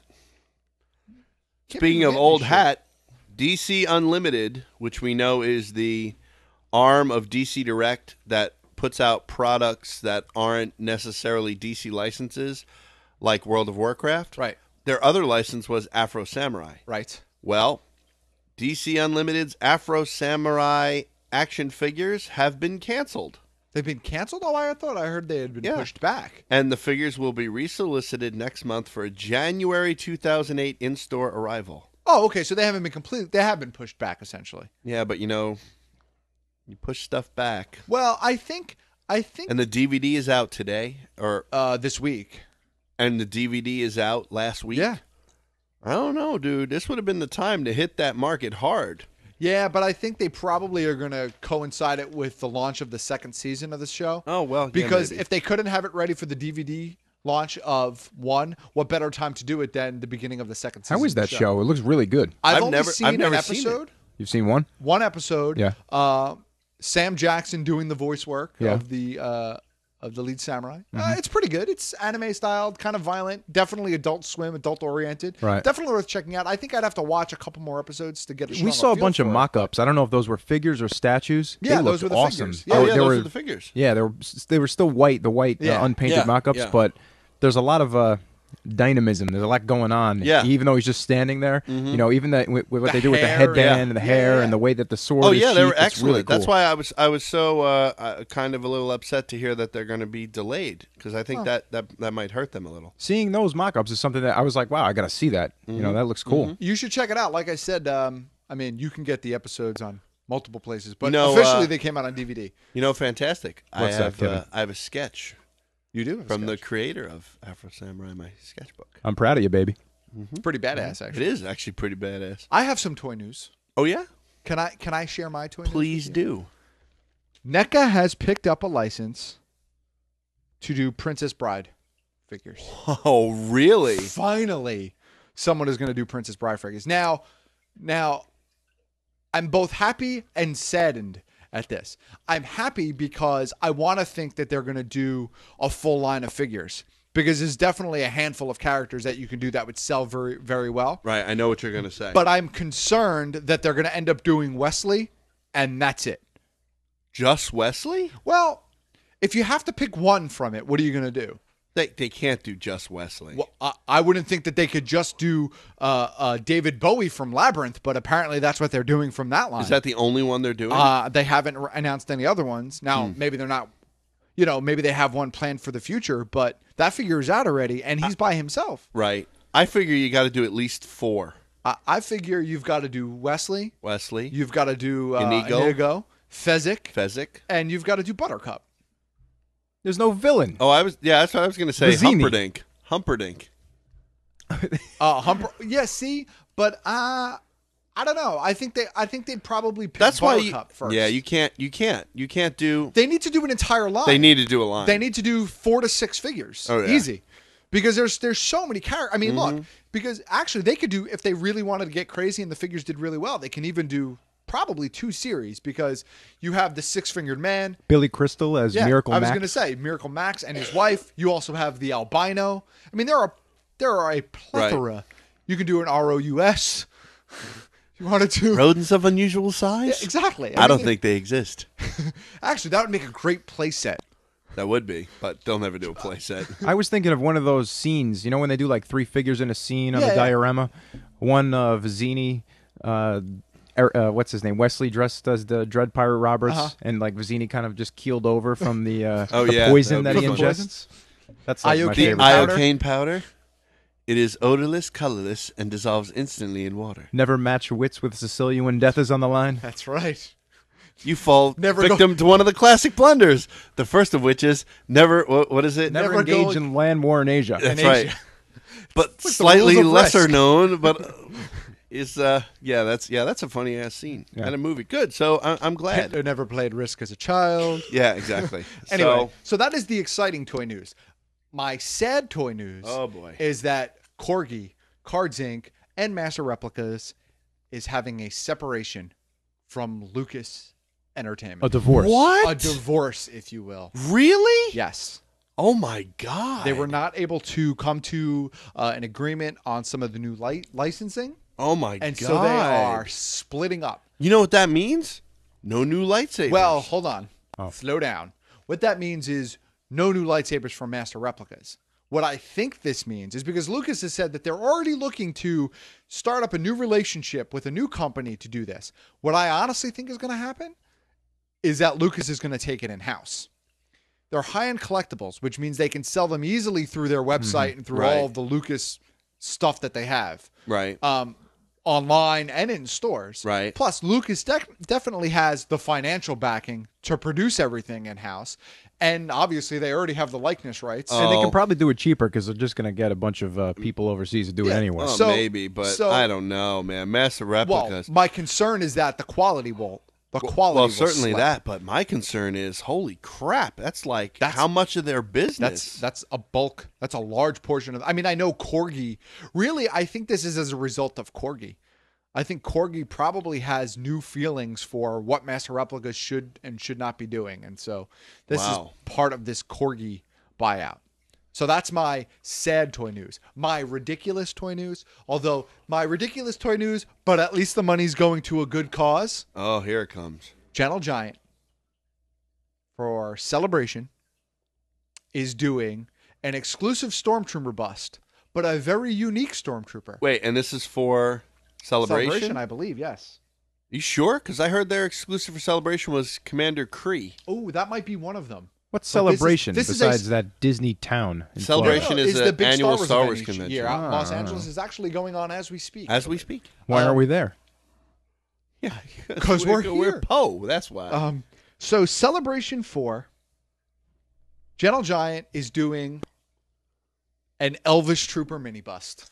Speaker 9: Can't
Speaker 8: Speaking
Speaker 9: be
Speaker 8: of
Speaker 9: forgetting
Speaker 8: old
Speaker 9: shit.
Speaker 8: hat, D C Unlimited, which we know is the arm of D C Direct that puts out products that aren't necessarily D C licenses, like World of Warcraft.
Speaker 9: Right.
Speaker 8: Their other license was Afro Samurai.
Speaker 9: Right.
Speaker 8: Well, D C Unlimited's Afro Samurai action figures have been canceled.
Speaker 9: They've been canceled? Oh, I thought I heard they had been
Speaker 8: Yeah.
Speaker 9: pushed back.
Speaker 8: And the figures will be resolicited next month for a January two thousand eight in-store arrival.
Speaker 9: Oh, okay. So they haven't been complete. They have been pushed back, essentially.
Speaker 8: Yeah, but you know, you push stuff back.
Speaker 9: Well, I think I think
Speaker 8: And the D V D is out today, or
Speaker 9: uh, this week.
Speaker 8: and the D V D is out last week.
Speaker 9: Yeah.
Speaker 8: I don't know, dude. This would have been the time to hit that market hard.
Speaker 9: Yeah, but I think they probably are going to coincide it with the launch of the second season of the show.
Speaker 8: Oh well, yeah,
Speaker 9: Because
Speaker 8: maybe.
Speaker 9: if they couldn't have it ready for the D V D launch of one, what better time to do it than the beginning of the second season?
Speaker 10: How is
Speaker 9: of the
Speaker 10: that show? It looks really good.
Speaker 9: I've,
Speaker 8: I've
Speaker 9: only
Speaker 8: never-
Speaker 9: seen
Speaker 8: I've never
Speaker 9: an
Speaker 8: seen it.
Speaker 9: episode.
Speaker 10: You've seen one?
Speaker 9: One episode.
Speaker 10: Yeah.
Speaker 9: Uh, Sam Jackson doing the voice work
Speaker 10: Yeah.
Speaker 9: of the uh, of the lead samurai. Uh,
Speaker 10: Mhm.
Speaker 9: it's pretty good. It's anime styled, kind of violent, definitely Adult Swim, adult oriented.
Speaker 10: Right.
Speaker 9: Definitely worth checking out. I think I'd have to watch a couple more episodes to get a
Speaker 10: We
Speaker 9: stronger
Speaker 10: saw a
Speaker 9: feel
Speaker 10: bunch of
Speaker 9: for it.
Speaker 10: mock-ups. I don't know if those were figures or statues.
Speaker 9: Yeah,
Speaker 10: they
Speaker 9: those
Speaker 10: looked
Speaker 9: were the
Speaker 10: awesome.
Speaker 9: figures. Yeah,
Speaker 8: Oh,
Speaker 10: They-
Speaker 8: yeah,
Speaker 10: they
Speaker 8: those
Speaker 10: were,
Speaker 8: are the figures.
Speaker 10: Yeah, they were they were still white, the white
Speaker 9: Yeah.
Speaker 10: uh, unpainted
Speaker 8: Yeah,
Speaker 10: mock-ups,
Speaker 8: yeah.
Speaker 10: but there's a lot of uh, dynamism. There's a lot going on.
Speaker 8: Yeah.
Speaker 10: Even though he's just standing there, you know, even that with, with what
Speaker 9: The
Speaker 10: they do with the
Speaker 9: hair,
Speaker 10: headband
Speaker 8: yeah.
Speaker 10: and the hair
Speaker 9: Yeah.
Speaker 10: and the way that the sword
Speaker 8: Oh
Speaker 10: is
Speaker 8: yeah, they were
Speaker 10: sheathed, it's
Speaker 8: excellent.
Speaker 10: really cool.
Speaker 8: That's why I was I was so uh, uh, kind of a little upset to hear that they're going to be delayed because I think that, that that might hurt them a little.
Speaker 10: Seeing those mock-ups is something that I was like, wow, I got to see that. You know, that looks cool.
Speaker 9: You should check it out. Like I said, um, I mean, you can get the episodes on multiple places, but
Speaker 8: You know,
Speaker 9: officially
Speaker 8: uh,
Speaker 9: they came out on D V D.
Speaker 8: You know, fantastic. I
Speaker 10: What's that,
Speaker 8: have
Speaker 10: Kevin?
Speaker 8: uh, I have a sketch
Speaker 9: You do have a
Speaker 8: from the
Speaker 9: sketch.
Speaker 8: creator of Afro Samurai, my sketchbook.
Speaker 10: I'm proud of you, baby.
Speaker 9: It's pretty badass,
Speaker 8: It
Speaker 9: actually.
Speaker 8: is actually pretty badass.
Speaker 9: I have some toy news.
Speaker 8: Oh yeah,
Speaker 9: Can I can I share my toy news?
Speaker 8: please
Speaker 9: with you?
Speaker 8: do.
Speaker 9: NECA has picked up a license to do Princess Bride figures.
Speaker 8: Oh really?
Speaker 9: Finally, someone is going to do Princess Bride figures. Now, now, I'm both happy and saddened at this. I'm happy because I want to think that they're going to do a full line of figures because there's definitely a handful of characters that you can do that would sell very, very well.
Speaker 8: Right, I know what you're gonna say.
Speaker 9: But I'm concerned that they're going to end up doing Wesley, and that's it.
Speaker 8: just Wesley?
Speaker 9: Well, if you have to pick one from it, what are you going to do?
Speaker 8: They they can't do just Wesley.
Speaker 9: Well, I, I wouldn't think that they could just do uh, uh, David Bowie from Labyrinth, but apparently that's what they're doing from that line.
Speaker 8: Is that the only one they're doing?
Speaker 9: Uh, they haven't r- announced any other ones. Now,
Speaker 8: Hmm.
Speaker 9: maybe they're not, you know, maybe they have one planned for the future, but that figure is out already, and he's by himself.
Speaker 8: Right. I figure you got to do at least four.
Speaker 9: I, I figure you've got to do Wesley,
Speaker 8: Wesley,
Speaker 9: you've got to do uh,
Speaker 8: Inigo.
Speaker 9: Inigo, Fezzik,
Speaker 8: Fezzik.
Speaker 9: and you've got to do Buttercup.
Speaker 10: There's no villain.
Speaker 8: Oh, I was yeah, that's what I was going to say.
Speaker 10: Vizzini.
Speaker 8: Humperdinck. Humperdinck.
Speaker 9: Uh, Humper, yeah, see, but uh, I don't know. I think they, I think they'd probably pick
Speaker 8: That's why you,
Speaker 9: Buttercup first.
Speaker 8: Yeah, you can't you can't you can't do
Speaker 9: They need to do an entire line.
Speaker 8: They need to do a line.
Speaker 9: They need to do four to six figures.
Speaker 8: Oh, yeah.
Speaker 9: Easy. Because there's there's so many characters. I mean,
Speaker 8: Mm-hmm.
Speaker 9: look, because actually they could do, if they really wanted to get crazy and the figures did really well, they can even do probably two series because you have the six-fingered man.
Speaker 10: Billy Crystal as
Speaker 9: Yeah,
Speaker 10: Miracle
Speaker 9: I was
Speaker 10: Max.
Speaker 9: going to say Miracle Max and his wife. You also have the albino. I mean, there are there are a plethora. You can do an R O U S. You wanted to.
Speaker 8: rodents of unusual size?
Speaker 9: Yeah, exactly.
Speaker 8: I,
Speaker 9: mean,
Speaker 8: don't think they exist.
Speaker 9: Actually, that would make a great play set.
Speaker 8: That would be, but they'll never do a play set.
Speaker 10: I was thinking of one of those scenes, you know, when they do like three figures in a scene on
Speaker 9: Yeah,
Speaker 10: the
Speaker 9: yeah.
Speaker 10: diorama. One uh, Vizzini, uh, er, uh, what's his name? Wesley dressed as the Dread Pirate Roberts,
Speaker 9: Uh-huh.
Speaker 10: and like Vizzini kind of just keeled over from the, uh,
Speaker 8: Oh,
Speaker 10: the
Speaker 8: yeah,
Speaker 10: poison
Speaker 8: that
Speaker 10: that
Speaker 8: would
Speaker 10: he
Speaker 8: be fun.
Speaker 10: ingests. That's like my
Speaker 9: Iocane
Speaker 8: The
Speaker 10: favorite.
Speaker 9: powder?
Speaker 8: iocane powder. It is odorless, colorless, and dissolves instantly in water.
Speaker 10: Never match wits with Cecilia when death is on the line.
Speaker 9: That's right.
Speaker 8: You fall
Speaker 9: Never
Speaker 8: victim to one of the classic blunders. The first of which is never. What, what is it?
Speaker 10: Never,
Speaker 9: Never go-
Speaker 10: engage in land war in Asia.
Speaker 8: That's
Speaker 9: in
Speaker 8: right.
Speaker 9: Asia.
Speaker 8: But
Speaker 9: the
Speaker 8: slightly
Speaker 9: rules of
Speaker 8: lesser
Speaker 9: risk.
Speaker 8: known, but uh, is uh yeah that's yeah that's a funny ass scene
Speaker 10: Yeah.
Speaker 8: and a movie. Good. So I, I'm glad.
Speaker 9: Hitler never played Risk as a child.
Speaker 8: Yeah, exactly.
Speaker 9: Anyway,
Speaker 8: So,
Speaker 9: so that is the exciting toy news. My sad toy news
Speaker 8: Oh, boy.
Speaker 9: is that Corgi, Cards Incorporated, and Master Replicas is having a separation from Lucas Entertainment.
Speaker 10: A divorce.
Speaker 8: what?
Speaker 9: A divorce, if you will.
Speaker 8: Really?
Speaker 9: Yes.
Speaker 8: Oh my god.
Speaker 9: They were not able to come to uh, an agreement on some of the new li- licensing,
Speaker 8: Oh my
Speaker 9: and
Speaker 8: god.
Speaker 9: so they are splitting up.
Speaker 8: You know what that means? No new lightsabers.
Speaker 9: Well, hold on.
Speaker 10: Oh.
Speaker 9: Slow down. What that means is no new lightsabers from Master Replicas. What I think this means is because Lucas has said that they're already looking to start up a new relationship with a new company to do this. What I honestly think is going to happen is that Lucas is going to take it in-house. They're high-end collectibles, which means they can sell them easily through their website and through
Speaker 8: Right.
Speaker 9: all of the Lucas stuff that they have.
Speaker 8: right.
Speaker 9: Um, online and in stores.
Speaker 8: Right.
Speaker 9: Plus, Lucas dec definitely has the financial backing to produce everything in-house. And obviously, they already have the likeness rights.
Speaker 10: And they
Speaker 8: Oh.
Speaker 10: can probably do it cheaper because they're just going to get a bunch of uh, people overseas to do it
Speaker 9: Yeah.
Speaker 10: anyway.
Speaker 8: Oh,
Speaker 9: So-
Speaker 8: maybe, but
Speaker 9: so-
Speaker 8: I don't know, man. Master
Speaker 9: Well,
Speaker 8: replicas.
Speaker 9: my concern is that the quality will, the quality
Speaker 8: well,
Speaker 9: will
Speaker 8: certainly
Speaker 9: slip.
Speaker 8: that, but my concern is, holy crap, that's like
Speaker 9: That's-
Speaker 8: how much of their business?
Speaker 9: That's that's a bulk. That's a large portion of. I mean, I know Corgi. Really, I think this is as a result of Corgi. I think Corgi probably has new feelings for what Master Replicas should and should not be doing, and so this
Speaker 8: Wow.
Speaker 9: is part of this Corgi buyout. So that's my sad toy news. My ridiculous toy news, although my ridiculous toy news, but at least the money's going to a good cause.
Speaker 8: oh, here it comes.
Speaker 9: Gentle Giant for Celebration is doing an exclusive Stormtrooper bust, but a very unique Stormtrooper.
Speaker 8: Wait, and this is for celebration?
Speaker 9: I believe, yes.
Speaker 8: You sure? Because I heard their exclusive for celebration was Commander Kree.
Speaker 9: Oh, that might be one of them.
Speaker 10: What's
Speaker 9: But this is-
Speaker 10: celebration
Speaker 9: this is a-
Speaker 10: besides that Disney town? in
Speaker 8: Celebration
Speaker 10: Florida?
Speaker 8: is
Speaker 9: It's
Speaker 8: the
Speaker 9: the big
Speaker 8: annual
Speaker 9: Star
Speaker 8: Star
Speaker 9: Wars
Speaker 8: Wars
Speaker 9: event each
Speaker 8: convention.
Speaker 9: year.
Speaker 10: Ah,
Speaker 9: Los
Speaker 10: ah.
Speaker 9: Angeles is actually going on as we speak.
Speaker 8: As we speak.
Speaker 10: Why
Speaker 9: Um,
Speaker 10: aren't we there?
Speaker 8: Yeah,
Speaker 9: because we're here.
Speaker 8: We're Poe. That's why.
Speaker 9: Um, so Celebration four, Gentle Giant is doing an Elvis Trooper mini bust.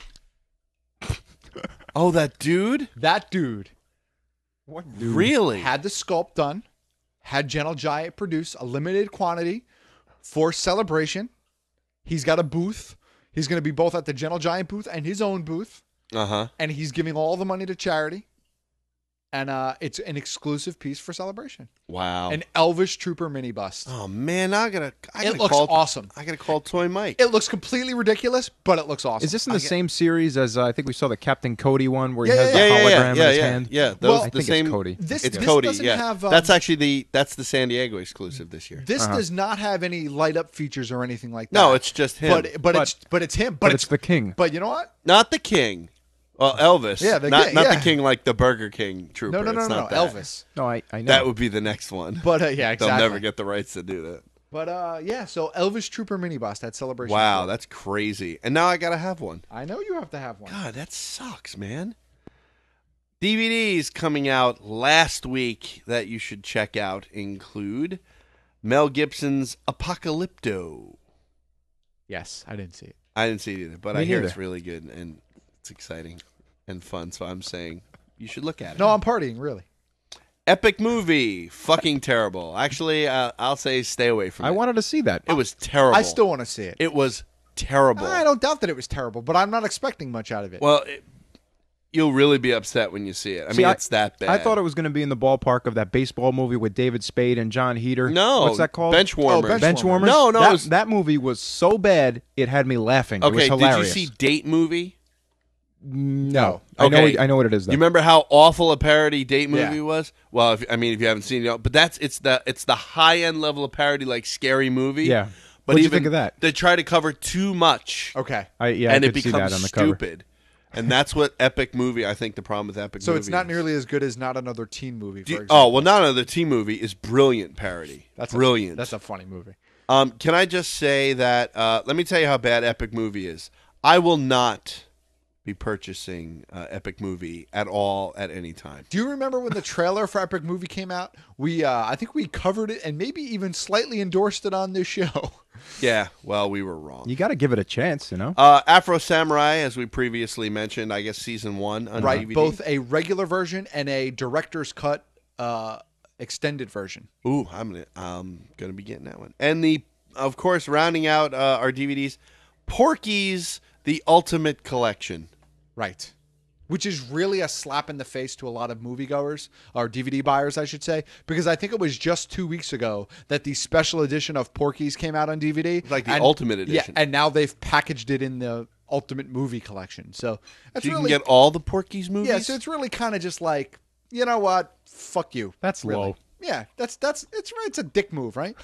Speaker 8: Oh, that dude?
Speaker 9: That dude.
Speaker 10: What dude?
Speaker 8: Really?
Speaker 9: Had the sculpt done, had Gentle Giant produce a limited quantity for Celebration. He's got a booth. He's going to be both at the Gentle Giant booth and his own booth.
Speaker 8: Uh-huh.
Speaker 9: And he's giving all the money to charity. And uh, it's an exclusive piece for Celebration.
Speaker 8: Wow.
Speaker 9: An Elvis Trooper mini bust.
Speaker 8: Oh, man, now I gotta, I
Speaker 9: It
Speaker 8: gotta
Speaker 9: looks
Speaker 8: call,
Speaker 9: awesome.
Speaker 8: I gotta call Toy Mike.
Speaker 9: It looks completely ridiculous, but it looks awesome.
Speaker 10: Is this in the
Speaker 9: I get-
Speaker 10: same series as uh, I think we saw the Captain Cody one where he
Speaker 9: Yeah,
Speaker 10: has
Speaker 9: yeah,
Speaker 10: the
Speaker 8: yeah, yeah,
Speaker 10: hologram
Speaker 8: yeah,
Speaker 10: in
Speaker 8: yeah,
Speaker 10: his
Speaker 8: yeah,
Speaker 10: hand?
Speaker 8: yeah. Those,
Speaker 9: Well,
Speaker 10: I
Speaker 8: the
Speaker 10: think
Speaker 8: same,
Speaker 10: it's Cody.
Speaker 9: This,
Speaker 8: It's
Speaker 9: this
Speaker 8: Cody.
Speaker 9: doesn't
Speaker 8: Yeah,
Speaker 9: have. Um,
Speaker 8: that's actually the that's the San Diego exclusive this year.
Speaker 9: This
Speaker 10: Uh-huh.
Speaker 9: does not have any light up features or anything like that.
Speaker 8: No, it's just him.
Speaker 9: But but,
Speaker 10: But-
Speaker 9: it's but it's him. But,
Speaker 10: But it's the king.
Speaker 9: But you know what?
Speaker 8: Not the king. Well, Elvis.
Speaker 9: Yeah, the
Speaker 8: not
Speaker 9: king,
Speaker 8: not
Speaker 9: yeah.
Speaker 8: the king like the Burger King trooper.
Speaker 9: No, no, no,
Speaker 8: It's
Speaker 9: no, no.
Speaker 8: not that.
Speaker 9: Elvis.
Speaker 10: No, I, I know.
Speaker 8: That would be the next one.
Speaker 9: But uh, yeah, exactly.
Speaker 8: They'll never get the rights to do that.
Speaker 9: But uh, yeah. So Elvis Trooper mini bust at Celebration.
Speaker 8: Wow,
Speaker 9: four.
Speaker 8: that's crazy. And now I gotta have one.
Speaker 9: I know you have to have one.
Speaker 8: God, that sucks, man. D V Ds coming out last week that you should check out include Mel Gibson's Apocalypto.
Speaker 9: Yes, I didn't see it.
Speaker 8: I didn't see it either, but
Speaker 10: Me
Speaker 8: I hear
Speaker 10: neither.
Speaker 8: it's really good and it's exciting and fun. So I'm saying you should look at it.
Speaker 9: No, I'm partying. Really.
Speaker 8: Epic movie, fucking terrible. Actually, uh, I'll say stay away from
Speaker 10: I
Speaker 8: it.
Speaker 10: wanted to see that.
Speaker 8: It was terrible.
Speaker 9: I still want to see it.
Speaker 8: It was terrible.
Speaker 9: I don't doubt that it was terrible, but I'm not expecting much out of it.
Speaker 8: Well, it, you'll really be upset when you see it. I
Speaker 10: See,
Speaker 8: mean, it's that bad.
Speaker 10: I thought it was going to be in the ballpark of that baseball movie with David Spade and John Heater.
Speaker 8: No.
Speaker 10: What's that called?
Speaker 8: Benchwarmers.
Speaker 9: Oh,
Speaker 10: Bench Warmers?
Speaker 8: No, no,
Speaker 10: That,
Speaker 8: it was-
Speaker 10: that movie was so bad, it had me laughing. It was
Speaker 8: Okay, did you
Speaker 10: hilarious.
Speaker 8: see Date Movie?
Speaker 10: No. I know
Speaker 8: Okay.
Speaker 10: I know what it is, though.
Speaker 8: You remember how awful a parody Date
Speaker 9: Yeah.
Speaker 8: Movie was? Well, if, I mean, if you haven't seen it, but that's it's the it's the high end level of parody, like Scary Movie.
Speaker 10: Yeah.
Speaker 8: But
Speaker 10: What'd you
Speaker 8: even
Speaker 10: think of that?
Speaker 8: they try to cover too much,
Speaker 9: okay.
Speaker 10: I, yeah,
Speaker 8: and
Speaker 10: I
Speaker 8: it
Speaker 10: could see
Speaker 8: becomes
Speaker 10: that on the cover.
Speaker 8: stupid. And that's what Epic Movie. I think the problem with Epic
Speaker 9: So
Speaker 8: Movie.
Speaker 9: it's not
Speaker 8: is.
Speaker 9: nearly as good as Not Another Teen Movie. For
Speaker 8: Do you-
Speaker 9: example.
Speaker 8: oh well, not another Teen Movie is brilliant parody.
Speaker 9: that's
Speaker 8: brilliant.
Speaker 9: A, that's a funny movie.
Speaker 8: Um, can I just say that? Uh, let me tell you how bad Epic Movie is. I will not be purchasing uh, Epic Movie at all at any time.
Speaker 9: Do you remember when the trailer for Epic Movie came out? We, uh, I think we covered it and maybe even slightly endorsed it on this show.
Speaker 8: Yeah, well, we were wrong.
Speaker 10: You got to give it a chance, you know?
Speaker 8: Uh, Afro Samurai, as we previously mentioned, I guess season one on
Speaker 9: Right,
Speaker 8: D V D.
Speaker 9: both a regular version and a director's cut uh, extended version.
Speaker 8: Ooh, I'm gonna, I'm gonna be getting that one. And the, of course, rounding out uh, our D V Ds, Porky's The Ultimate Collection.
Speaker 9: Right. Which is really a slap in the face to a lot of moviegoers, or D V D buyers, I should say, because I think it was just two weeks ago that the special edition of Porky's came out on D V D.
Speaker 8: Like the
Speaker 9: and,
Speaker 8: Ultimate Edition.
Speaker 9: Yeah, and now they've packaged it in the Ultimate Movie Collection. So that's
Speaker 8: So you
Speaker 9: really,
Speaker 8: can get all the Porky's movies.
Speaker 9: yeah. So it's really kind of just like, you know what? Fuck you.
Speaker 10: That's
Speaker 9: really.
Speaker 10: low.
Speaker 9: Yeah, that's that's it's it's a dick move, right?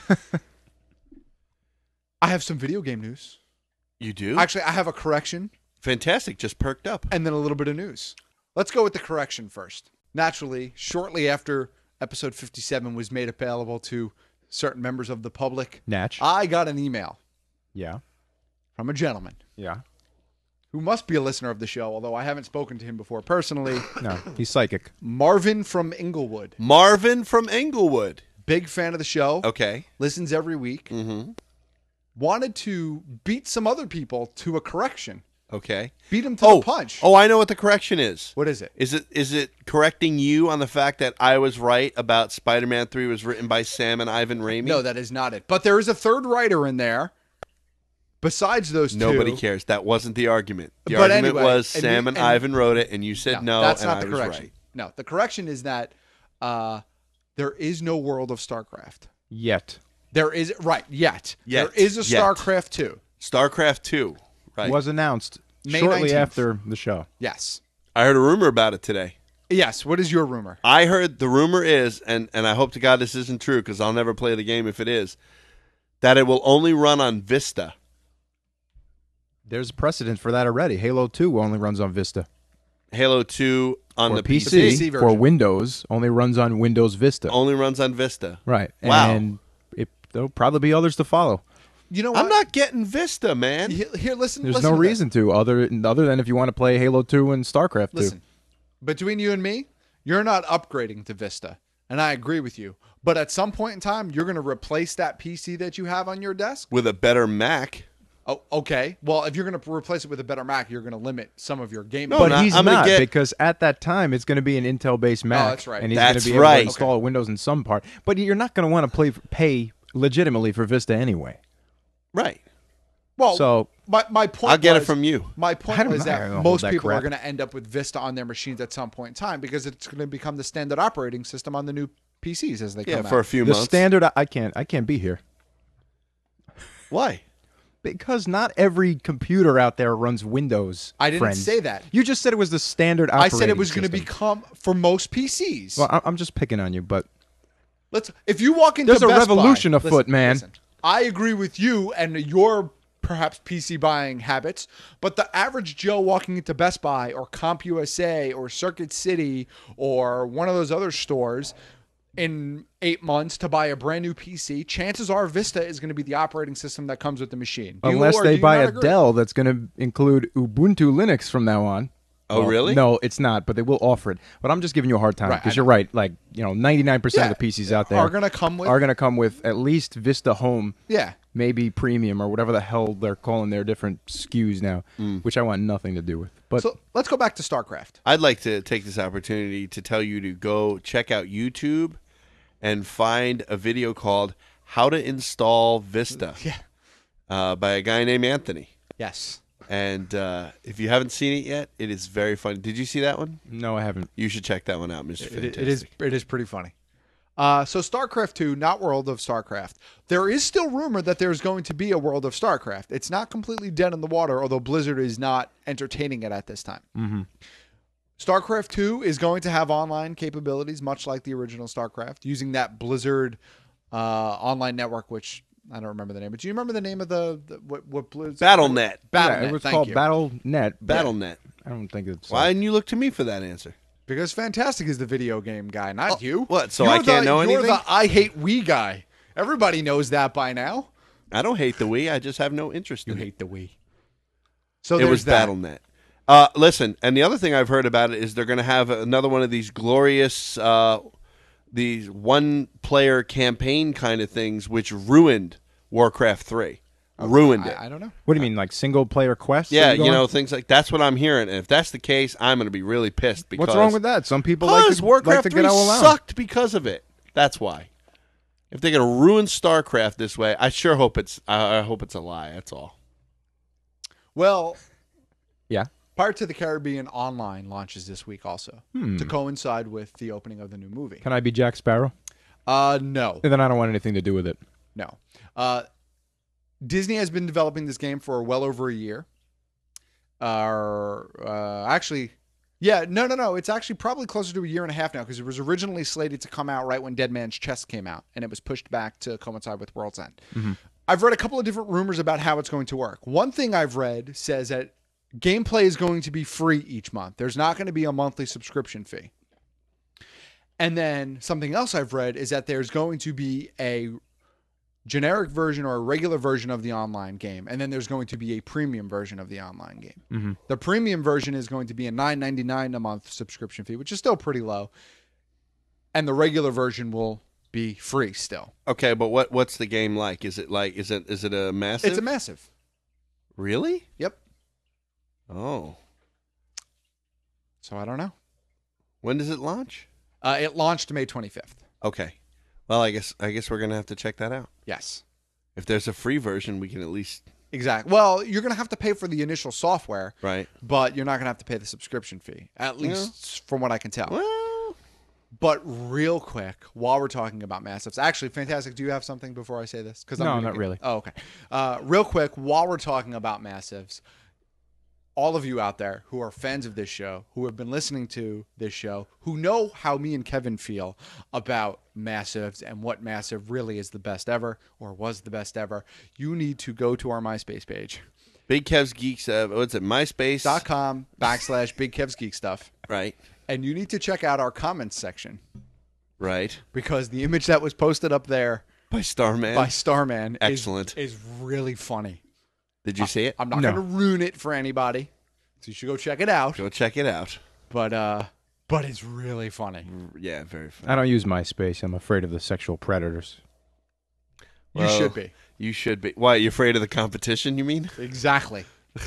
Speaker 9: I have some video game news.
Speaker 8: You do?
Speaker 9: Actually, I have a correction.
Speaker 8: Fantastic, just perked up.
Speaker 9: And then a little bit of news. Let's go with the correction first. Naturally, shortly after episode fifty-seven was made available to certain members of the public,
Speaker 10: Natch.
Speaker 9: I got an email
Speaker 10: Yeah.
Speaker 9: from a gentleman
Speaker 10: Yeah.
Speaker 9: who must be a listener of the show, although I haven't spoken to him before personally.
Speaker 10: No, he's psychic.
Speaker 9: Marvin from Inglewood.
Speaker 8: Marvin from Inglewood.
Speaker 9: Big fan of the show.
Speaker 8: Okay.
Speaker 9: Listens every week.
Speaker 8: Mm-hmm.
Speaker 9: Wanted to beat some other people to a correction.
Speaker 8: Okay.
Speaker 9: Beat him to
Speaker 8: Oh,
Speaker 9: the punch.
Speaker 8: oh, I know what the correction is.
Speaker 9: What is it?
Speaker 8: Is it is it correcting you on the fact that I was right about Spider-Man three was written by Sam and Ivan Raimi?
Speaker 9: No, that is not it. But there is a third writer in there. Besides those two.
Speaker 8: Nobody cares. That wasn't the argument. The
Speaker 9: But
Speaker 8: argument
Speaker 9: anyway,
Speaker 8: was
Speaker 9: and
Speaker 8: Sam
Speaker 9: you-
Speaker 8: and,
Speaker 9: and-
Speaker 8: Ivan wrote it, and you said no,
Speaker 9: that's
Speaker 8: and
Speaker 9: not
Speaker 8: I
Speaker 9: the
Speaker 8: was
Speaker 9: correction.
Speaker 8: right.
Speaker 9: No, the correction is that uh, there is no World of StarCraft.
Speaker 10: Yet.
Speaker 9: There is right yet.
Speaker 8: Yet.
Speaker 9: There is a
Speaker 8: Yet.
Speaker 9: StarCraft two.
Speaker 8: StarCraft two, right?
Speaker 10: Was announced
Speaker 9: May
Speaker 10: shortly
Speaker 9: nineteenth.
Speaker 10: after the show.
Speaker 9: Yes.
Speaker 8: I heard a rumor about it today.
Speaker 9: Yes. What is your rumor?
Speaker 8: I heard the rumor is, and, and I hope to God this isn't true because I'll never play the game if it is, that it will only run on Vista.
Speaker 10: There's precedent for that already. Halo two only runs on Vista.
Speaker 8: Halo two on
Speaker 10: Or
Speaker 8: the
Speaker 10: P
Speaker 8: P C,
Speaker 10: C,
Speaker 9: P C
Speaker 10: for
Speaker 9: version.
Speaker 10: Windows only runs on Windows Vista.
Speaker 8: only runs on Vista.
Speaker 10: Right.
Speaker 8: Wow.
Speaker 10: And it, there'll probably be others to follow.
Speaker 9: You know what?
Speaker 8: I'm not getting Vista, man.
Speaker 9: Here, here, listen.
Speaker 10: There's
Speaker 9: listen
Speaker 10: no
Speaker 9: to this.
Speaker 10: reason to other other than if you want to play Halo two and StarCraft two.
Speaker 9: Listen. Between you and me, You're not upgrading to Vista. And I agree with you. But at some point in time, you're going to replace that P C that you have on your desk
Speaker 8: with a better Mac.
Speaker 9: Oh, okay. Well, if you're going to replace it with a better Mac, you're going to limit some of your gaming.
Speaker 10: No, but not, he's
Speaker 8: I'm
Speaker 10: not
Speaker 8: get...
Speaker 10: because at that time it's going to be an Intel-based Mac.
Speaker 9: Oh, that's right.
Speaker 10: And he's
Speaker 8: that's
Speaker 10: going to be
Speaker 8: right.
Speaker 10: able to install okay. Windows in some part. But you're not going to want to play pay legitimately for Vista anyway.
Speaker 8: Right.
Speaker 9: Well,
Speaker 10: so
Speaker 9: my my point.
Speaker 8: I'll get
Speaker 9: was,
Speaker 8: it from you.
Speaker 9: My point was that most
Speaker 10: that
Speaker 9: people
Speaker 10: crap.
Speaker 9: are going to end up with Vista on their machines at some point in time because it's going to become the standard operating system on the new P Cs as they
Speaker 8: yeah,
Speaker 9: come out.
Speaker 8: for a few
Speaker 10: the
Speaker 8: months.
Speaker 10: standard, I can't. I can't be here.
Speaker 8: Why?
Speaker 10: Because not every computer out there runs Windows.
Speaker 9: I didn't
Speaker 10: friends.
Speaker 9: say that.
Speaker 10: You just said it was the standard
Speaker 9: I
Speaker 10: operating
Speaker 9: said it was going to
Speaker 10: system.
Speaker 9: become for most P Cs.
Speaker 10: Well, I- I'm just picking on you, but
Speaker 9: let's. If you walk into
Speaker 10: there's a
Speaker 9: Best
Speaker 10: revolution
Speaker 9: Buy,
Speaker 10: afoot,
Speaker 9: listen,
Speaker 10: man.
Speaker 9: Listen, I agree with you and your perhaps P C buying habits, but the average Joe walking into Best Buy or CompUSA or Circuit City or one of those other stores in eight months to buy a brand new P C, chances are Vista is going to be the operating system that comes with the machine. Do you,
Speaker 10: Unless
Speaker 9: or
Speaker 10: they
Speaker 9: do you
Speaker 10: buy
Speaker 9: not
Speaker 10: a
Speaker 9: agree?
Speaker 10: Dell that's going to include Ubuntu Linux from now on.
Speaker 8: Oh,
Speaker 10: Well,
Speaker 8: really?
Speaker 10: No, it's not, but they will offer it. But I'm just giving you a hard time
Speaker 9: Right,
Speaker 10: because
Speaker 9: I
Speaker 10: you're
Speaker 9: know.
Speaker 10: right. Like, you know, ninety-nine percent
Speaker 9: Yeah,
Speaker 10: of the P Cs out there
Speaker 9: are going to come with
Speaker 10: are going to come with at least Vista Home,
Speaker 9: Yeah.
Speaker 10: maybe Premium or whatever the hell they're calling their different S K Us now, which I want nothing to do with. But
Speaker 9: So let's go back to StarCraft.
Speaker 8: I'd like to take this opportunity to tell you to go check out YouTube and find a video called How to Install Vista
Speaker 9: Yeah.
Speaker 8: uh, by a guy named Anthony.
Speaker 9: Yes.
Speaker 8: And uh, if you haven't seen it yet, it is very funny. Did you see that one?
Speaker 10: no, I haven't.
Speaker 8: You should check that one out, Mister
Speaker 9: It,
Speaker 8: Fantastic.
Speaker 9: it is it is pretty funny. Uh, so StarCraft two, not World of StarCraft. There is still rumor that there's going to be a World of StarCraft. It's not completely dead in the water, although Blizzard is not entertaining it at this time.
Speaker 10: Mm-hmm.
Speaker 9: StarCraft two is going to have online capabilities, much like the original StarCraft, using that Blizzard uh, online network, which I don't remember the name. But do you remember the name of the, the what, what Blizzard?
Speaker 8: BattleNet.
Speaker 9: BattleNet.
Speaker 10: Yeah, it was
Speaker 9: thank
Speaker 10: called
Speaker 9: you.
Speaker 10: BattleNet.
Speaker 8: BattleNet.
Speaker 10: I don't think it's.
Speaker 8: Why didn't you look to me for that answer?
Speaker 9: Because Fantastic is the video game guy, not
Speaker 8: Oh,
Speaker 9: you.
Speaker 8: what, so
Speaker 9: You're
Speaker 8: I can't
Speaker 9: the,
Speaker 8: know
Speaker 9: You're
Speaker 8: anything?
Speaker 9: the I hate Wii guy. Everybody knows that by now.
Speaker 8: I don't hate the Wii. I just have no interest
Speaker 9: You
Speaker 8: in
Speaker 9: hate the Wii. So
Speaker 8: it. It
Speaker 9: there's
Speaker 8: was
Speaker 9: that.
Speaker 8: BattleNet. Uh, listen, and the other thing I've heard about it is they're going to have another one of these glorious, uh, these one-player campaign kind of things, which ruined Warcraft three. Ruined it.
Speaker 9: I, I don't know.
Speaker 10: What do you mean, like single player quests?
Speaker 8: Yeah,
Speaker 10: Are
Speaker 8: you
Speaker 10: going-
Speaker 8: know, things like that's what I'm hearing. And if that's the case, I'm going to be really pissed. Because
Speaker 10: What's wrong with that? Some people like
Speaker 8: Because
Speaker 10: to,
Speaker 8: Warcraft
Speaker 10: like to
Speaker 8: three
Speaker 10: get all around.
Speaker 8: sucked because of it. That's why. If they're going to ruin StarCraft this way, I sure hope it's. I I hope it's a lie. That's all.
Speaker 9: Well,
Speaker 10: Yeah.
Speaker 9: Pirates to the Caribbean Online launches this week also
Speaker 10: Hmm.
Speaker 9: to coincide with the opening of the new movie.
Speaker 10: Can I be Jack Sparrow?
Speaker 9: Uh, no,
Speaker 10: Then I don't want anything to do with it.
Speaker 9: no. Uh, Disney has been developing this game for well over a year. Uh, uh, actually, yeah, no, no, no. It's actually probably closer to a year and a half now because it was originally slated to come out right when Dead Man's Chest came out, and it was pushed back to coincide with World's End.
Speaker 10: Mm-hmm.
Speaker 9: I've read a couple of different rumors about how it's going to work. One thing I've read says that gameplay is going to be free each month. There's not going to be a monthly subscription fee. And then something else I've read is that there's going to be a generic version or a regular version of the online game, and then there's going to be a premium version of the online game.
Speaker 10: Mm-hmm.
Speaker 9: The premium version is going to be a nine ninety-nine a month subscription fee, which is still pretty low. And the regular version will be free still.
Speaker 8: Okay, but what what's the game like? Is it like is it is it a massive?
Speaker 9: It's a massive.
Speaker 8: Really?
Speaker 9: Yep.
Speaker 8: Oh.
Speaker 9: So I don't know.
Speaker 8: When does it launch?
Speaker 9: Uh, it launched May twenty-fifth.
Speaker 8: Okay. Well, I guess I guess we're gonna have to check that out.
Speaker 9: Yes.
Speaker 8: If there's a free version, we can at least
Speaker 9: Exactly. Well, you're going to have to pay for the initial software,
Speaker 8: right.
Speaker 9: but you're not going to have to pay the subscription fee, at least from what I can tell.
Speaker 8: Well,
Speaker 9: But real quick, while we're talking about massives, actually, Fantastic, do you have something before I say this? Because
Speaker 10: No, not really.
Speaker 9: Oh, okay. Uh, real quick, while we're talking about massives, all of you out there who are fans of this show, who have been listening to this show, who know how me and Kevin feel about massives and what massive really is the best ever or was the best ever, you need to go to our MySpace page.
Speaker 8: Big Kev's Geeks. Uh, what's it? MySpace
Speaker 9: dot com backslash Big Kev's Geek Stuff.
Speaker 8: Right.
Speaker 9: And you need to check out our comments section.
Speaker 8: Right.
Speaker 9: Because the image that was posted up there
Speaker 8: by Starman
Speaker 9: by Starman
Speaker 8: Excellent.
Speaker 9: Is, is really funny.
Speaker 8: Did you see it?
Speaker 9: I'm not
Speaker 10: No.
Speaker 9: going to ruin it for anybody. So you should go check it out.
Speaker 8: Go check it out.
Speaker 9: But uh, but it's really funny.
Speaker 8: Yeah, very funny.
Speaker 10: I don't use MySpace. I'm afraid of the sexual predators.
Speaker 9: You
Speaker 8: Well,
Speaker 9: should be.
Speaker 8: You should be. Why, you afraid of the competition, you mean?
Speaker 9: Exactly.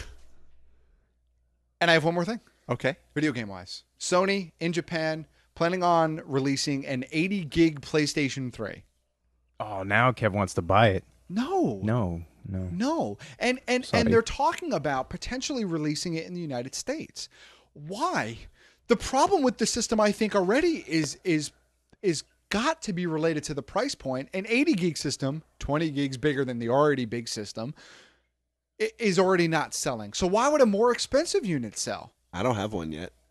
Speaker 9: And I have one more thing.
Speaker 8: Okay.
Speaker 9: Video game wise. Sony in Japan planning on releasing an eighty gig PlayStation three.
Speaker 10: Oh, now Kev wants to buy it.
Speaker 9: No.
Speaker 10: No, no.
Speaker 9: No. And and
Speaker 10: Sorry.
Speaker 9: and they're talking about potentially releasing it in the United States. Why? The problem with the system, I think, already is is is got to be related to the price point. An eighty gig system, twenty gigs bigger than the already big system, i- is already not selling. So why would a more expensive unit sell?
Speaker 8: I don't have one yet.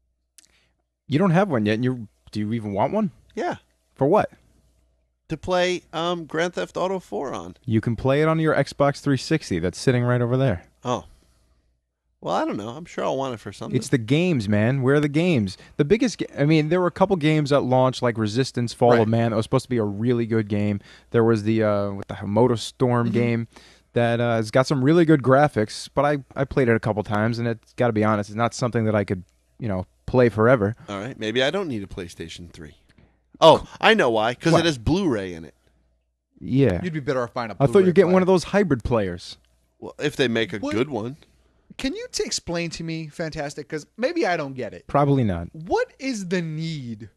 Speaker 10: You don't have one yet, and you do you even want one?
Speaker 8: Yeah.
Speaker 10: For what?
Speaker 8: To play um, Grand Theft Auto four on.
Speaker 10: You can play it on your Xbox three sixty that's sitting right over there.
Speaker 8: Oh. Well, I don't know. I'm sure I'll want it for something.
Speaker 10: It's the games, man. Where are the games? The biggest, ga- I mean, there were a couple games at launch like Resistance, Fall
Speaker 9: Right.
Speaker 10: of Man. That was supposed to be a really good game. There was the uh, with the Moto Storm
Speaker 9: Mm-hmm.
Speaker 10: game that uh, has got some really good graphics. But I, I played it a couple times, and it's got to be honest, it's not something that I could, you know, play forever.
Speaker 8: All right. Maybe I don't need a PlayStation three. Oh, I know why. Because
Speaker 10: What?
Speaker 8: it has Blu-ray in it.
Speaker 10: Yeah.
Speaker 9: You'd be better off buying a
Speaker 10: I thought
Speaker 9: Blu-ray
Speaker 10: you're getting
Speaker 9: player.
Speaker 10: one of those hybrid players.
Speaker 8: Well, if they make a
Speaker 9: What?
Speaker 8: good one.
Speaker 9: Can you t- explain to me, Fantastic, because maybe I don't get it.
Speaker 10: Probably not.
Speaker 9: What is the need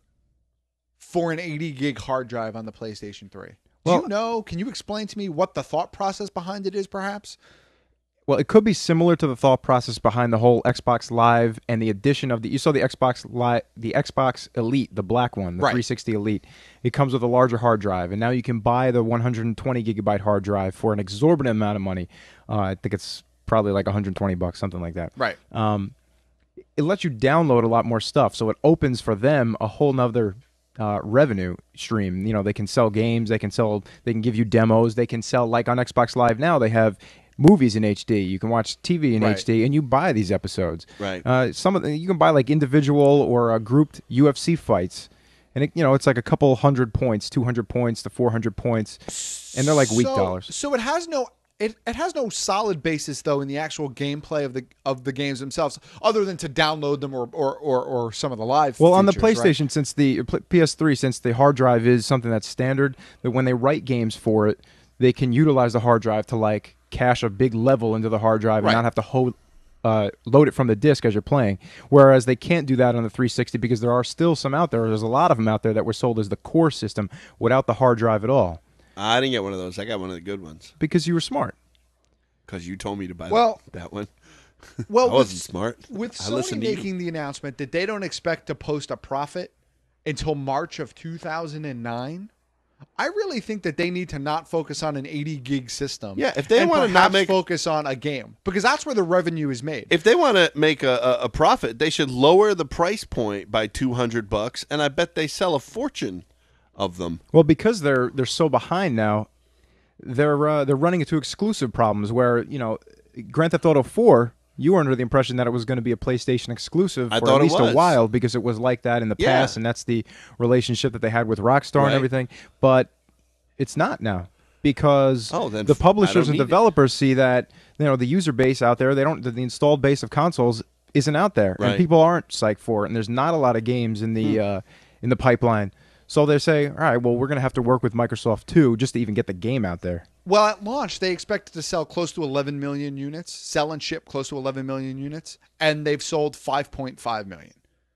Speaker 9: for an eighty gig hard drive on the PlayStation three? Do
Speaker 10: Well-
Speaker 9: you know? Can you explain to me what the thought process behind it is, perhaps?
Speaker 10: Well, it could be similar to the thought process behind the whole Xbox Live and the addition of the. You saw the Xbox Live, the Xbox Elite, the black one, the
Speaker 9: Right.
Speaker 10: three sixty Elite. It comes with a larger hard drive, and now you can buy the one hundred twenty gigabyte hard drive for an exorbitant amount of money. Uh, I think it's probably like one hundred twenty bucks, something like that.
Speaker 9: Right.
Speaker 10: Um, it lets you download a lot more stuff, so it opens for them a whole nother uh, revenue stream. You know, they can sell games, they can sell, they can give you demos, they can sell, like on Xbox Live now, they have movies in H D. You can watch T V in
Speaker 9: Right.
Speaker 10: H D, and you buy these episodes.
Speaker 8: Right.
Speaker 10: Uh, some of the, you can buy like individual or uh, grouped U F C fights, and it, you know it's like a couple hundred points, two hundred points to four hundred points, and they're like weak
Speaker 9: So-
Speaker 10: dollars.
Speaker 9: So it has no it, it has no solid basis though in the actual gameplay of the of the games themselves, other than to download them or or or, or some of the live.
Speaker 10: Well, on the
Speaker 9: features, right?
Speaker 10: PlayStation, since the P S three, since the hard drive is something that's standard, that when they write games for it, they can utilize the hard drive to like cache a big level into the hard drive
Speaker 9: Right.
Speaker 10: and not have to hold, uh, load it from the disc as you're playing. Whereas they can't do that on the three sixty because there are still some out there. There's a lot of them out there that were sold as the core system without the hard drive at all
Speaker 8: I didn't get one of those. I got one of the good ones.
Speaker 10: because you were smart.
Speaker 8: Because you told me to buy
Speaker 9: Well-
Speaker 8: that, that one.
Speaker 9: Well,
Speaker 8: I wasn't
Speaker 9: with,
Speaker 8: smart.
Speaker 9: With
Speaker 8: I
Speaker 9: Sony
Speaker 8: listened to you.
Speaker 9: making the announcement that they don't expect to post a profit until March of two thousand nine, I really think that they need to not focus on an eighty gig system.
Speaker 8: Yeah, if they
Speaker 9: and
Speaker 8: wanna not
Speaker 9: perhaps
Speaker 8: make-
Speaker 9: focus on a game, because that's where the revenue is made.
Speaker 8: If they want to make a, a, a profit, they should lower the price point by two hundred bucks, and I bet they sell a fortune of them.
Speaker 10: Well, because they're they're so behind now, they're uh, they're running into exclusive problems where you know Grand Theft Auto four. You were under the impression that it was going to be a PlayStation exclusive
Speaker 8: I
Speaker 10: for
Speaker 8: thought
Speaker 10: at
Speaker 8: it
Speaker 10: least
Speaker 8: was.
Speaker 10: a while because it was like that in the
Speaker 8: Yeah.
Speaker 10: past, and that's the relationship that they had with Rockstar
Speaker 8: Right.
Speaker 10: and everything. But it's not now because
Speaker 8: Oh, then
Speaker 10: the
Speaker 8: f- I
Speaker 10: publishers
Speaker 8: don't
Speaker 10: and
Speaker 8: need it.
Speaker 10: developers see that you know the user base out there. They don't the installed base of consoles isn't out there,
Speaker 8: Right.
Speaker 10: and people aren't psyched for it. And there's not a lot of games in the uh, in the pipeline. So they say, all right, well, we're going to have to work with Microsoft too, just to even get the game out there.
Speaker 9: Well, at launch, they expected to sell close to eleven million units, sell and ship close to eleven million units, and they've sold five point five million.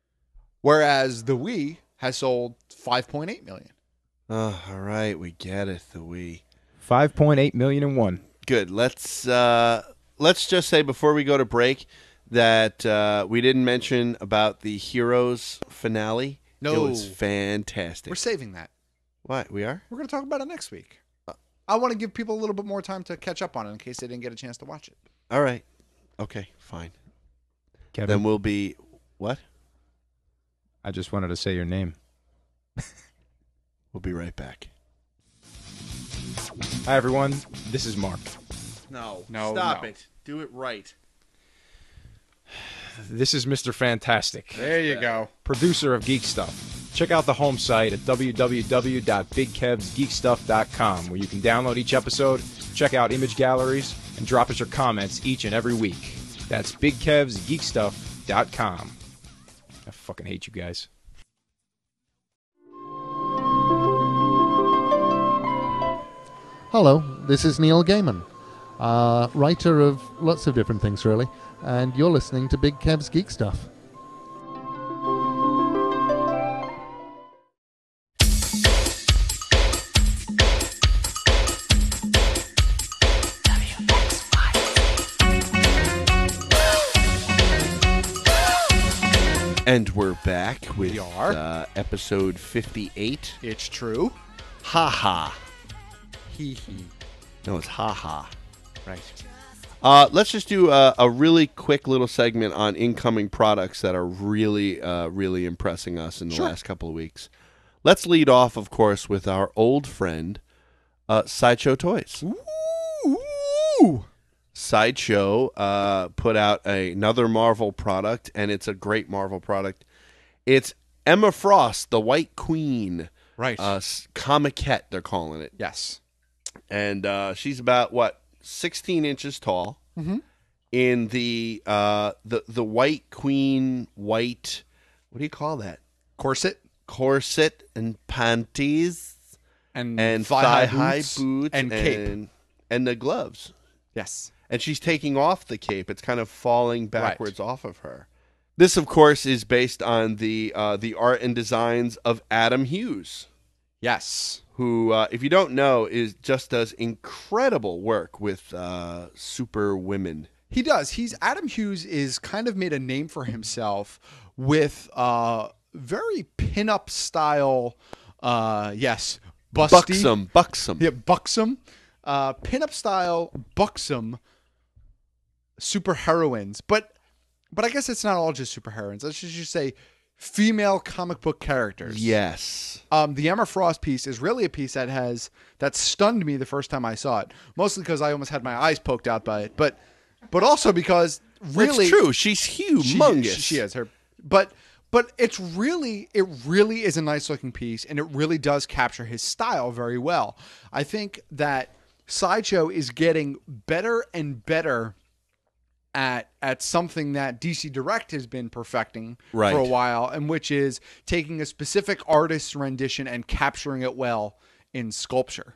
Speaker 9: Whereas the Wii has sold five point eight million.
Speaker 8: Oh, all right, we get it. The Wii.
Speaker 10: five point eight million and one.
Speaker 8: Good. Let's uh, let's just say before we go to break that uh, we didn't mention about the Heroes finale.
Speaker 9: No.
Speaker 8: It was fantastic.
Speaker 9: We're saving that.
Speaker 8: What? We are?
Speaker 9: We're going to talk about it next week. I want to give people a little bit more time to catch up on it in case they didn't get a chance to watch it.
Speaker 8: All right. Okay, fine.
Speaker 10: Kevin,
Speaker 8: Then we'll be what?
Speaker 10: I just wanted to say your name.
Speaker 8: We'll be right back.
Speaker 10: Hi, everyone. This is Mark.
Speaker 8: No.
Speaker 9: No,
Speaker 8: Stop
Speaker 9: no.
Speaker 8: it. Do it right.
Speaker 10: This is Mister Fantastic,
Speaker 9: There you go.
Speaker 10: producer of Geek Stuff. Check out the home site at w w w dot big kevs geek stuff dot com, where you can download each episode, check out image galleries, and drop us your comments each and every week. That's big kevs geek stuff dot com. I fucking hate you guys.
Speaker 12: Hello, this is Neil Gaiman, uh, writer of lots of different things, really, and you're listening to Big Kev's Geek Stuff.
Speaker 8: And we're back with
Speaker 9: We are.
Speaker 8: Uh, episode fifty-eight.
Speaker 9: It's true.
Speaker 8: Ha ha.
Speaker 9: Hee hee.
Speaker 8: No, it's ha ha.
Speaker 9: Right.
Speaker 8: Uh, let's just do a, a really quick little segment on incoming products that are really, uh, really impressing us in the
Speaker 9: Sure.
Speaker 8: last couple of weeks. Let's lead off, of course, with our old friend, uh, Sideshow Toys.
Speaker 9: Ooh.
Speaker 8: Sideshow uh, put out a, another Marvel product, and it's a great Marvel product. It's Emma Frost, the White Queen.
Speaker 9: Right.
Speaker 8: Uh, Comiquette, they're calling it.
Speaker 9: Yes.
Speaker 8: And uh, she's about, what, sixteen inches tall.
Speaker 9: Mm-hmm.
Speaker 8: In the, uh, the the White Queen white, what do you call that?
Speaker 9: Corset.
Speaker 8: Corset and panties.
Speaker 9: And,
Speaker 8: And
Speaker 9: thigh-high
Speaker 8: thigh-high
Speaker 9: boots
Speaker 8: boots.
Speaker 9: and cape.
Speaker 8: And, and the gloves.
Speaker 9: Yes.
Speaker 8: And she's taking off the cape. It's kind of falling backwards right. off of her. This, of course, is based on the uh, the art and designs of Adam Hughes.
Speaker 9: Yes.
Speaker 8: Who, uh, if you don't know, is just does incredible work with uh, super women.
Speaker 9: He does. He's Adam Hughes is kind of made a name for himself with uh, very pinup style. Uh, yes, busty,
Speaker 8: buxom, buxom,
Speaker 9: yeah, buxom, uh, pinup style, buxom super heroines. But but I guess it's not all just super heroines. Let's just say female comic book characters.
Speaker 8: Yes.
Speaker 9: Um, the Emma Frost piece is really a piece that has that stunned me the first time I saw it. Mostly because I almost had my eyes poked out by it, but but also because really,
Speaker 8: it's true. She's humongous.
Speaker 9: She, she is her, but but it's really it really is a nice looking piece, and it really does capture his style very well. I think that Sideshow is getting better and better at at something that D C Direct has been perfecting
Speaker 8: right.
Speaker 9: for a while, and which is taking a specific artist's rendition and capturing it well in sculpture.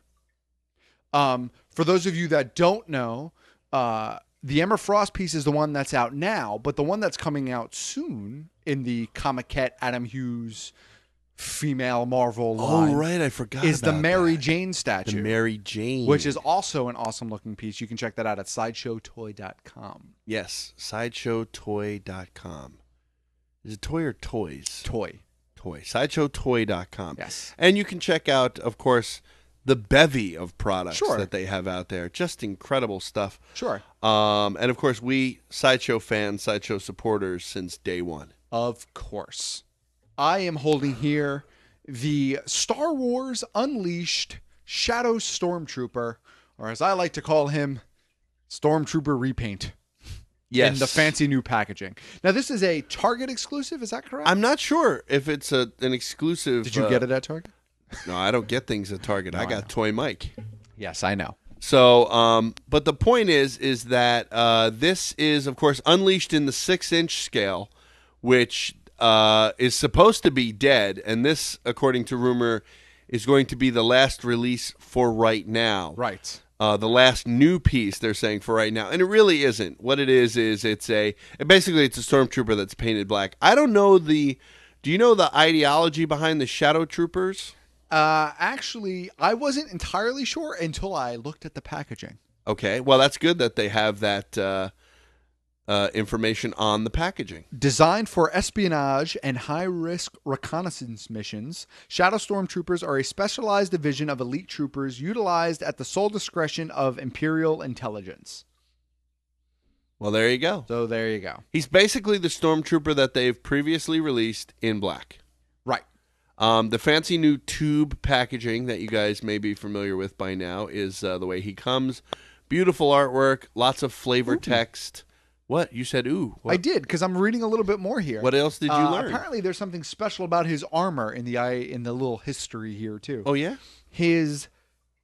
Speaker 9: Um, for those of you that don't know, uh, the Emma Frost piece is the one that's out now, but the one that's coming out soon in the Comiquette Adam Hughes female Marvel line.
Speaker 8: Oh, right. I forgot
Speaker 9: Is
Speaker 8: about
Speaker 9: the Mary
Speaker 8: that.
Speaker 9: Jane statue.
Speaker 8: The Mary Jane.
Speaker 9: Which is also an awesome looking piece. You can check that out at sideshow toy dot com.
Speaker 8: Yes, sideshow toy dot com. Is it toy or toys?
Speaker 9: Toy.
Speaker 8: Toy. sideshow toy dot com.
Speaker 9: Yes.
Speaker 8: And you can check out, of course, the bevy of products
Speaker 9: Sure.
Speaker 8: that they have out there. Just incredible stuff.
Speaker 9: Sure.
Speaker 8: Um, and, of course, we Sideshow fans, Sideshow supporters since day one.
Speaker 9: Of course. I am holding here the Star Wars Unleashed Shadow Stormtrooper, or as I like to call him, Stormtrooper Repaint.
Speaker 8: Yes.
Speaker 9: In the fancy new packaging. Now, this is a Target exclusive, is that correct?
Speaker 8: I'm not sure if it's a an exclusive.
Speaker 9: Did you
Speaker 8: uh,
Speaker 9: get it at Target?
Speaker 8: No, I don't get things at Target.
Speaker 9: No,
Speaker 8: I
Speaker 9: I
Speaker 8: got
Speaker 9: know.
Speaker 8: Toy Mike.
Speaker 9: Yes, I know.
Speaker 8: So, um, but the point is, is that uh, this is, of course, unleashed in the six-inch scale, which uh, is supposed to be dead, and this, according to rumor, is going to be the last release for right now.
Speaker 9: Right.
Speaker 8: Uh, the last new piece, they're saying, for right now. And it really isn't. What it is, is it's a, basically it's a Stormtrooper that's painted black. I don't know the, do you know the ideology behind the Shadow Troopers?
Speaker 9: Uh, actually, I wasn't entirely sure until I looked at the packaging.
Speaker 8: Okay, well, that's good that they have that uh, uh, information on the packaging.
Speaker 9: Designed for espionage and high-risk reconnaissance missions, Shadow Stormtroopers are a specialized division of elite troopers utilized at the sole discretion of Imperial intelligence.
Speaker 8: Well, there you go.
Speaker 9: So there you go.
Speaker 8: He's basically the Stormtrooper that they've previously released in black.
Speaker 9: Right.
Speaker 8: Um, the fancy new tube packaging that you guys may be familiar with by now is uh, the way he comes. Beautiful artwork, lots of flavor ooh. Text. What? You said ooh. What?
Speaker 9: I did, because I'm reading a little bit more here.
Speaker 8: What else did you
Speaker 9: uh,
Speaker 8: learn?
Speaker 9: Apparently there's something special about his armor in the in the little history here, too.
Speaker 8: Oh, yeah?
Speaker 9: His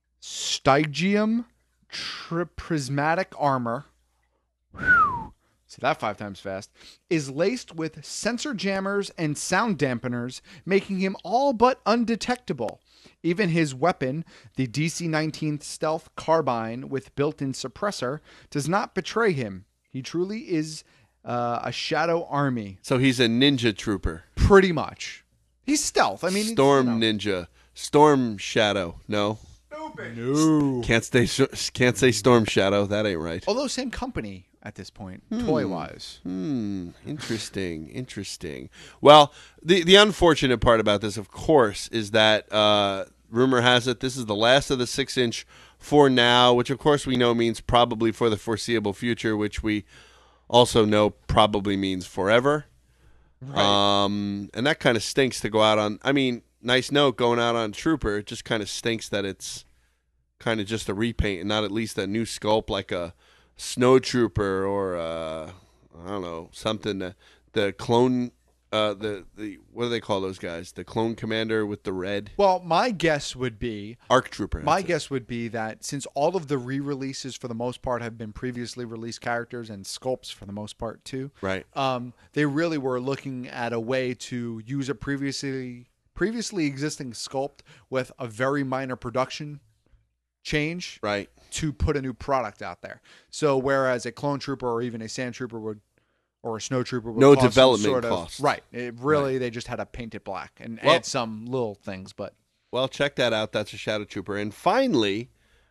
Speaker 9: Stygium tri- prismatic armor. Whew. say that five times fast, is laced with sensor jammers and sound dampeners, making him all but undetectable. Even his weapon, the D C nineteen Stealth Carbine with built-in suppressor, does not betray him. He truly is uh, a shadow army.
Speaker 8: So he's a ninja trooper.
Speaker 9: Pretty much. He's stealth. I mean,
Speaker 8: Storm
Speaker 9: you know.
Speaker 8: ninja. Storm shadow. No.
Speaker 9: Stupid. No.
Speaker 8: Can't stay. Can't say Storm Shadow. That ain't right.
Speaker 9: Although same company at this point,
Speaker 8: Hmm.
Speaker 9: toy-wise.
Speaker 8: Hmm. Interesting. Interesting. Well, the the unfortunate part about this, of course, is that uh, rumor has it this is the last of the six inch for now, which of course we know means probably for the foreseeable future, which we also know probably means forever.
Speaker 9: Right.
Speaker 8: Um, and that kind of stinks to go out on. I mean, nice note going out on Trooper. It just kind of stinks that it's kind of just a repaint and not at least a new sculpt like a Snow Trooper or uh, I don't know, something. The, the clone, uh, the the what do they call those guys? The clone commander with the red.
Speaker 9: Well, my guess would be
Speaker 8: Arc Trooper.
Speaker 9: My guess would be that since all of the re-releases for the most part have been previously released characters and sculpts for the most part too,
Speaker 8: right?
Speaker 9: Um, they really were looking at a way to use a previously previously existing sculpt with a very minor production change,
Speaker 8: right,
Speaker 9: to put a new product out there. So whereas a clone trooper or even a sand trooper would, or a snow trooper would
Speaker 8: no
Speaker 9: cost some
Speaker 8: development
Speaker 9: sort of,
Speaker 8: cost,
Speaker 9: right? It really
Speaker 8: Right.
Speaker 9: they just had to paint it black and
Speaker 8: Well-
Speaker 9: add some little things, but.
Speaker 8: Well, check that out. That's a Shadow Trooper. And finally,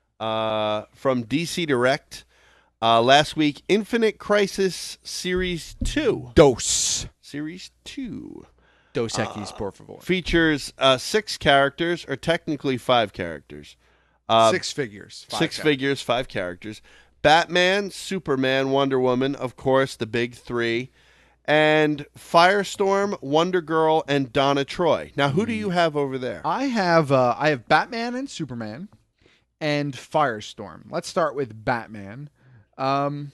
Speaker 8: uh, from D C Direct, uh, last week, Infinite Crisis Series two.
Speaker 9: Dos.
Speaker 8: Series two.
Speaker 9: Dos Equis, por favor.
Speaker 8: Features uh, six characters, or technically five characters. Uh,
Speaker 9: Six figures. Five
Speaker 8: six
Speaker 9: characters.
Speaker 8: figures, five characters. Batman, Superman, Wonder Woman, of course, the big three. And Firestorm, Wonder Girl, and Donna Troy. Now, who do you have over there?
Speaker 9: I have uh, I have Batman and Superman and Firestorm. Let's start with Batman. Um,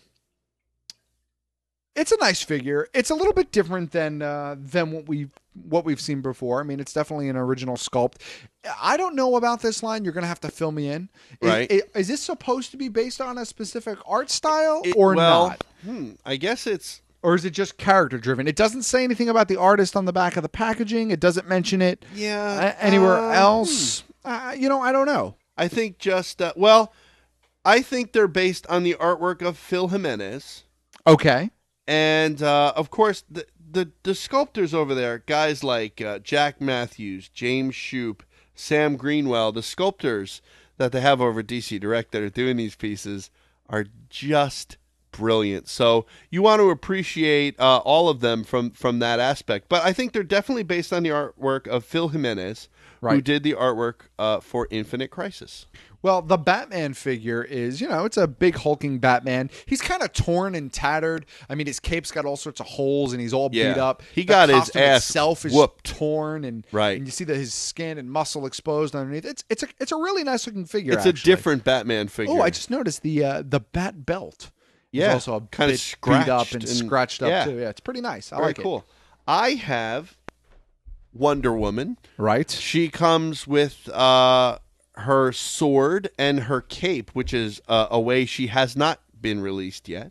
Speaker 9: it's a nice figure. It's a little bit different than uh, than what we've what we've seen before. I mean, it's definitely an original sculpt. I don't know about this line. You're gonna have to fill me in. Is,
Speaker 8: Right.
Speaker 9: Is, is this supposed to be based on a specific art style
Speaker 8: It-
Speaker 9: or
Speaker 8: well,
Speaker 9: not?
Speaker 8: Hmm, I guess it's.
Speaker 9: Or is it just character driven? It doesn't say anything about the artist on the back of the packaging. It doesn't mention it
Speaker 8: Yeah,
Speaker 9: uh, anywhere
Speaker 8: uh,
Speaker 9: else. Uh, you know, I don't know.
Speaker 8: I think just, uh, well, I think they're based on the artwork of Phil Jimenez.
Speaker 9: Okay.
Speaker 8: And, uh, of course, the, the, the sculptors over there, guys like uh, Jack Matthews, James Shoup, Sam Greenwell, the sculptors that they have over at D C Direct that are doing these pieces are just brilliant. So you want to appreciate uh, all of them from, from that aspect. But I think they're definitely based on the artwork of Phil Jimenez, who
Speaker 9: Right.
Speaker 8: did the artwork uh, for Infinite Crisis.
Speaker 9: Well, the Batman figure is, you know, it's a big hulking Batman. He's kind of torn and tattered. I mean, his cape's got all sorts of holes and he's all
Speaker 8: Yeah.
Speaker 9: beat up.
Speaker 8: He
Speaker 9: The
Speaker 8: got his
Speaker 9: costume
Speaker 8: ass
Speaker 9: itself is
Speaker 8: whooped.
Speaker 9: torn and
Speaker 8: Right.
Speaker 9: and you see that his skin and muscle exposed underneath. It's it's a it's a really nice looking figure.
Speaker 8: It's
Speaker 9: actually.
Speaker 8: a different Batman figure.
Speaker 9: Oh, I just noticed the uh, the Bat belt. is
Speaker 8: Yeah,
Speaker 9: also a
Speaker 8: kinda
Speaker 9: bit
Speaker 8: scratched
Speaker 9: beat up and,
Speaker 8: and-
Speaker 9: scratched up
Speaker 8: yeah.
Speaker 9: too. Yeah, it's pretty nice. I
Speaker 8: Very
Speaker 9: like
Speaker 8: cool. I have Wonder Woman.
Speaker 9: Right.
Speaker 8: She comes with uh, her sword and her cape, which is uh, a way she has not been released yet.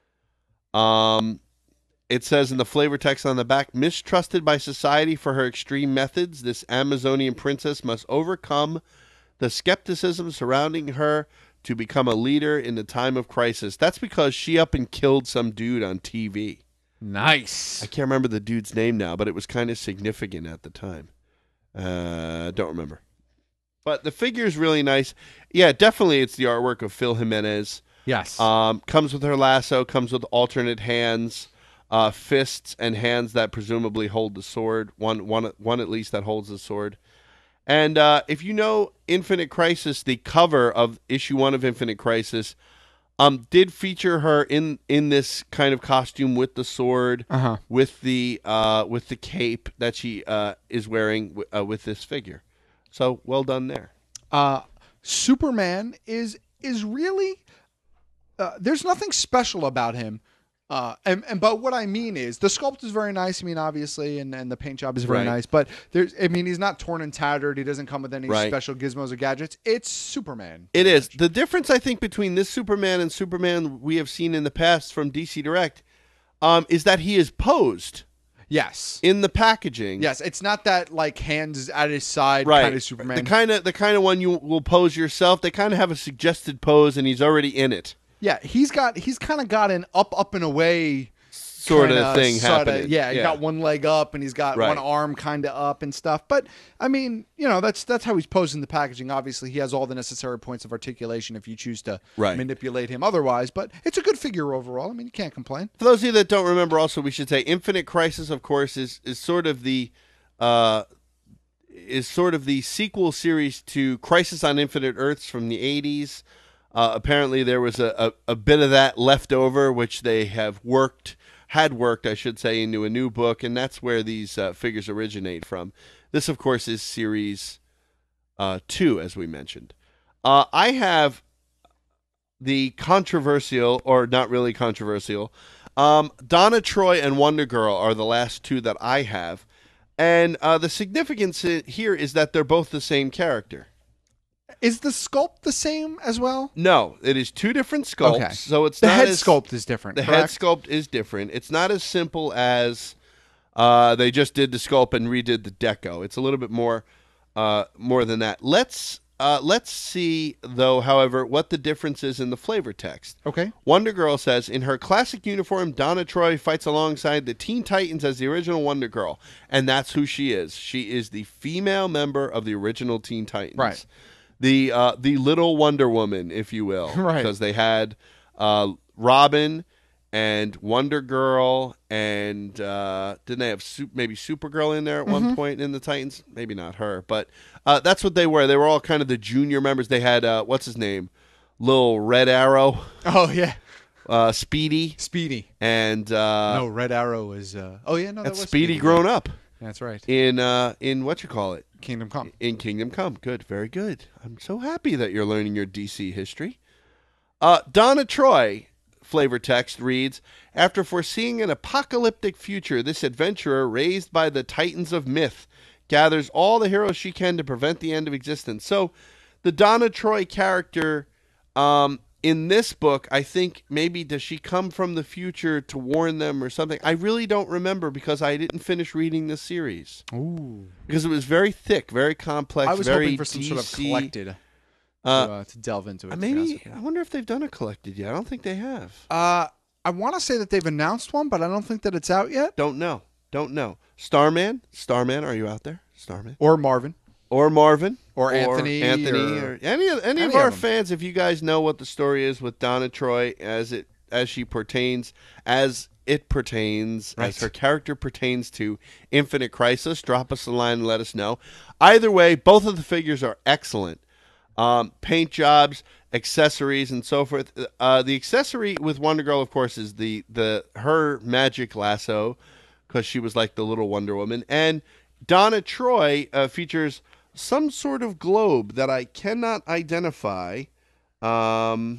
Speaker 8: Um, it says in the flavor text on the back, mistrusted by society for her extreme methods, this Amazonian princess must overcome the skepticism surrounding her to become a leader in the time of crisis. That's because she up and killed some dude on T V.
Speaker 9: Nice.
Speaker 8: I can't remember the dude's name now, but it was kind of significant at the time. Uh, don't remember. But the figure is really nice. Yeah, definitely it's the artwork of Phil Jimenez.
Speaker 9: Yes.
Speaker 8: Um, comes with her lasso, comes with alternate hands, uh, fists, and hands that presumably hold the sword. One, one, one at least that holds the sword. And uh, if you know Infinite Crisis, the cover of issue one of Infinite Crisis um, did feature her in, in this kind of costume with the sword,
Speaker 9: Uh-huh.
Speaker 8: with the uh, with the cape that she uh, is wearing w- uh, with this figure. So well done there.
Speaker 9: Uh, Superman is is really uh, there's nothing special about him. Uh, and, and but what I mean is the sculpt is very nice. I mean, obviously, and, and the paint job is very
Speaker 8: Right.
Speaker 9: nice. But there's, I mean, he's not torn and tattered. He doesn't come with any
Speaker 8: Right.
Speaker 9: special gizmos or gadgets. It's Superman.
Speaker 8: It is. The difference, I think, between this Superman and Superman we have seen in the past from D C Direct, um, is that he is posed.
Speaker 9: Yes.
Speaker 8: In the packaging.
Speaker 9: Yes, it's not that like hands at his side
Speaker 8: Right.
Speaker 9: kind of Superman.
Speaker 8: The kind of the kind of one you will pose yourself. They kind of have a suggested pose, and he's already in it.
Speaker 9: Yeah, he's got he's kind of got an up up and away
Speaker 8: sort
Speaker 9: kinda,
Speaker 8: of thing
Speaker 9: sorta,
Speaker 8: happening.
Speaker 9: Yeah, he
Speaker 8: Yeah.
Speaker 9: got one leg up and he's got
Speaker 8: Right.
Speaker 9: one arm kind of up and stuff. But I mean, you know, that's that's how he's posed in the packaging. Obviously, he has all the necessary points of articulation if you choose to
Speaker 8: Right.
Speaker 9: manipulate him otherwise. But it's a good figure overall. I mean, you can't complain.
Speaker 8: For those of you that don't remember, also we should say Infinite Crisis, of course, is is sort of the uh, is sort of the sequel series to Crisis on Infinite Earths from the eighties. Uh, apparently, there was a, a, a bit of that left over, which they have worked, had worked, I should say, into a new book, and that's where these uh, figures originate from. This, of course, is series uh, two, as we mentioned. Uh, I have the controversial, or not really controversial, um, Donna Troy and Wonder Girl are the last two that I have. And uh, the significance here is that they're both the same character.
Speaker 9: Is the sculpt the same as well?
Speaker 8: No, it is two different sculpts.
Speaker 9: Okay.
Speaker 8: So it's
Speaker 9: The
Speaker 8: not
Speaker 9: head
Speaker 8: as-
Speaker 9: sculpt is different,
Speaker 8: The
Speaker 9: correct?
Speaker 8: head sculpt is different. It's not as simple as uh, they just did the sculpt and redid the deco. It's a little bit more uh, more than that. Let's uh, let's see though, however, what the difference is in the flavor text.
Speaker 9: Okay.
Speaker 8: Wonder Girl says, in her classic uniform, Donna Troy fights alongside the Teen Titans as the original Wonder Girl, and that's who she is. She is the female member of the original Teen Titans.
Speaker 9: Right.
Speaker 8: The uh, the little Wonder Woman, if you will,
Speaker 9: Right.
Speaker 8: Because they had uh, Robin and Wonder Girl, and uh, didn't they have su- maybe Supergirl in there at one
Speaker 9: Mhm.
Speaker 8: point in the Titans? Maybe not her, but uh, that's what they were. They were all kind of the junior members. They had uh, what's his name, Little Red Arrow.
Speaker 9: Oh yeah,
Speaker 8: uh, Speedy.
Speaker 9: Speedy.
Speaker 8: And uh,
Speaker 9: no, Red Arrow was. Uh, oh yeah, no, that
Speaker 8: that's
Speaker 9: was
Speaker 8: Speedy grown
Speaker 9: yeah.
Speaker 8: up.
Speaker 9: That's right.
Speaker 8: In uh, in what you call it?
Speaker 9: Kingdom Come.
Speaker 8: In Kingdom Come. Good, very good. I'm so happy that you're learning your D C history. Uh, Donna Troy flavor text reads, after foreseeing an apocalyptic future, this adventurer, raised by the titans of myth, gathers all the heroes she can to prevent the end of existence. So the Donna Troy character um, in this book, I think maybe does she come from the future to warn them or something? I really don't remember because I didn't finish reading this series.
Speaker 9: Ooh.
Speaker 8: Because it was very thick, very complex,
Speaker 9: I was
Speaker 8: very
Speaker 9: hoping for some sort of
Speaker 8: D C.
Speaker 9: collected to,
Speaker 8: Uh,
Speaker 9: uh, to delve into it.
Speaker 8: Uh,
Speaker 9: to be honest
Speaker 8: maybe
Speaker 9: with you.
Speaker 8: I wonder if they've done a collected yet. I don't think they have.
Speaker 9: Uh, I want to say that they've announced one, but I don't think that it's out yet.
Speaker 8: Don't know. Don't know. Starman, Starman, are you out there? Starman
Speaker 9: Or Marvin.
Speaker 8: or Marvin
Speaker 9: Or Anthony,
Speaker 8: Anthony,
Speaker 9: or-
Speaker 8: or, any of any,
Speaker 9: any
Speaker 8: of
Speaker 9: of
Speaker 8: our
Speaker 9: them.
Speaker 8: fans. If you guys know what the story is with Donna Troy as it as she pertains as it pertains
Speaker 9: Right.
Speaker 8: as her character pertains to Infinite Crisis, drop us a line and let us know. Either way, both of the figures are excellent. Um, paint jobs, accessories, and so forth. Uh, the accessory with Wonder Girl, of course, is the the her magic lasso, because she was like the little Wonder Woman. And Donna Troy uh, features some sort of globe that I cannot identify um,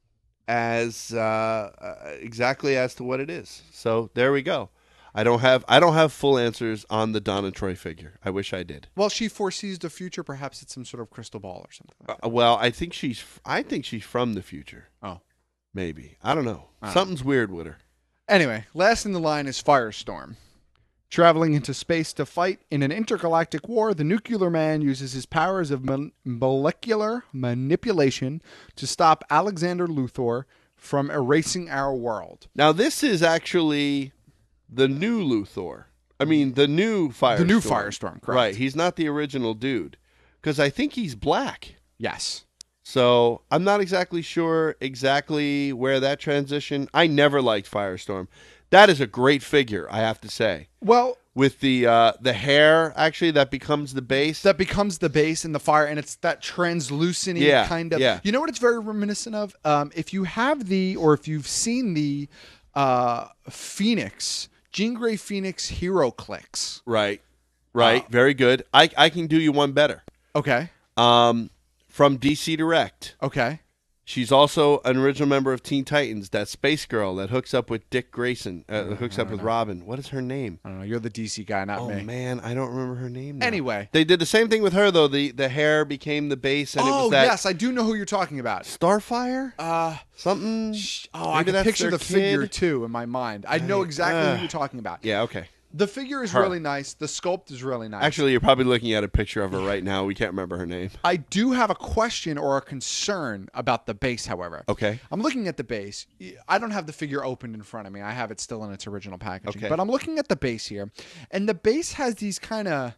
Speaker 8: as uh, uh, exactly as to what it is. So there we go. I don't have I don't have full answers on the Donna Troy figure. I wish I did.
Speaker 9: Well, she foresees the future. Perhaps it's some sort of crystal ball or something. Like
Speaker 8: Uh, well, I think she's I think she's from the future.
Speaker 9: Oh.
Speaker 8: Maybe. I don't know.
Speaker 9: I don't
Speaker 8: Something's weird with her.
Speaker 9: Anyway, last in the line is Firestorm. Traveling into space to fight in an intergalactic war, the nuclear man uses his powers of mon- molecular manipulation to stop Alexander Luthor from erasing our world.
Speaker 8: Now this is actually the new Luthor. I mean, the new Firestorm.
Speaker 9: The new Firestorm, correct.
Speaker 8: Right. He's not the original dude. Because I think he's black.
Speaker 9: Yes.
Speaker 8: So I'm not exactly sure exactly where that transition. I never liked Firestorm. That is a great figure, I have to say.
Speaker 9: Well,
Speaker 8: with the uh, the hair actually that becomes the base.
Speaker 9: That becomes the base in the fire, and it's that translucent
Speaker 8: Yeah,
Speaker 9: kind of.
Speaker 8: yeah.
Speaker 9: You know what it's very reminiscent of? Um, if you have the, or if you've seen the uh, Phoenix, Jean Grey Phoenix Hero Clicks.
Speaker 8: Right, right,
Speaker 9: Uh,
Speaker 8: very good. I I can do you one better.
Speaker 9: Okay.
Speaker 8: Um, from D C Direct.
Speaker 9: Okay.
Speaker 8: She's also an original member of Teen Titans, that space girl that hooks up with Dick Grayson, uh, hooks up with Robin. What is her name?
Speaker 9: I don't know. You're the D C guy, not
Speaker 8: oh,
Speaker 9: me.
Speaker 8: Oh, man, I don't remember her name now.
Speaker 9: Anyway.
Speaker 8: They did the same thing with her, though. The the hair became the base, and
Speaker 9: oh,
Speaker 8: it was that...
Speaker 9: yes, I do know who you're talking about.
Speaker 8: Starfire?
Speaker 9: Uh,
Speaker 8: Something?
Speaker 9: Oh, I
Speaker 8: Maybe
Speaker 9: can
Speaker 8: that's
Speaker 9: picture
Speaker 8: their
Speaker 9: the figure,
Speaker 8: kid?
Speaker 9: too, in my mind. I know exactly
Speaker 8: uh,
Speaker 9: who you're talking about.
Speaker 8: Yeah, okay.
Speaker 9: The figure is
Speaker 8: Her.
Speaker 9: really nice. The sculpt is really nice.
Speaker 8: Actually, you're probably looking at a picture of her right now. We can't remember her name.
Speaker 9: I do have a question or a concern about the base, however.
Speaker 8: Okay.
Speaker 9: I'm looking at the base. I don't have the figure opened in front of me. I have it still in its original packaging.
Speaker 8: Okay.
Speaker 9: But I'm looking at the base here, and the base has these kind of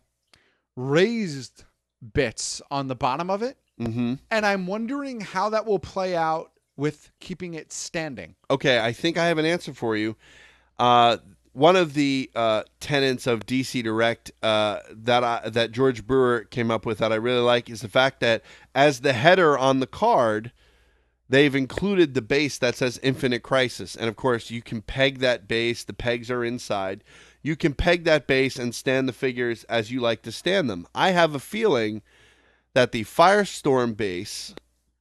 Speaker 9: raised bits on the bottom of it.
Speaker 8: Mm-hmm.
Speaker 9: And I'm wondering how that will play out with keeping it standing.
Speaker 8: Okay, I think I have an answer for you. Uh, one of the uh, tenets of D C Direct uh, that I, that George Brewer came up with that I really like is the fact that as the header on the card, they've included the base that says Infinite Crisis. And, of course, you can peg that base. The pegs are inside. You can peg that base and stand the figures as you like to stand them. I have a feeling that the Firestorm base...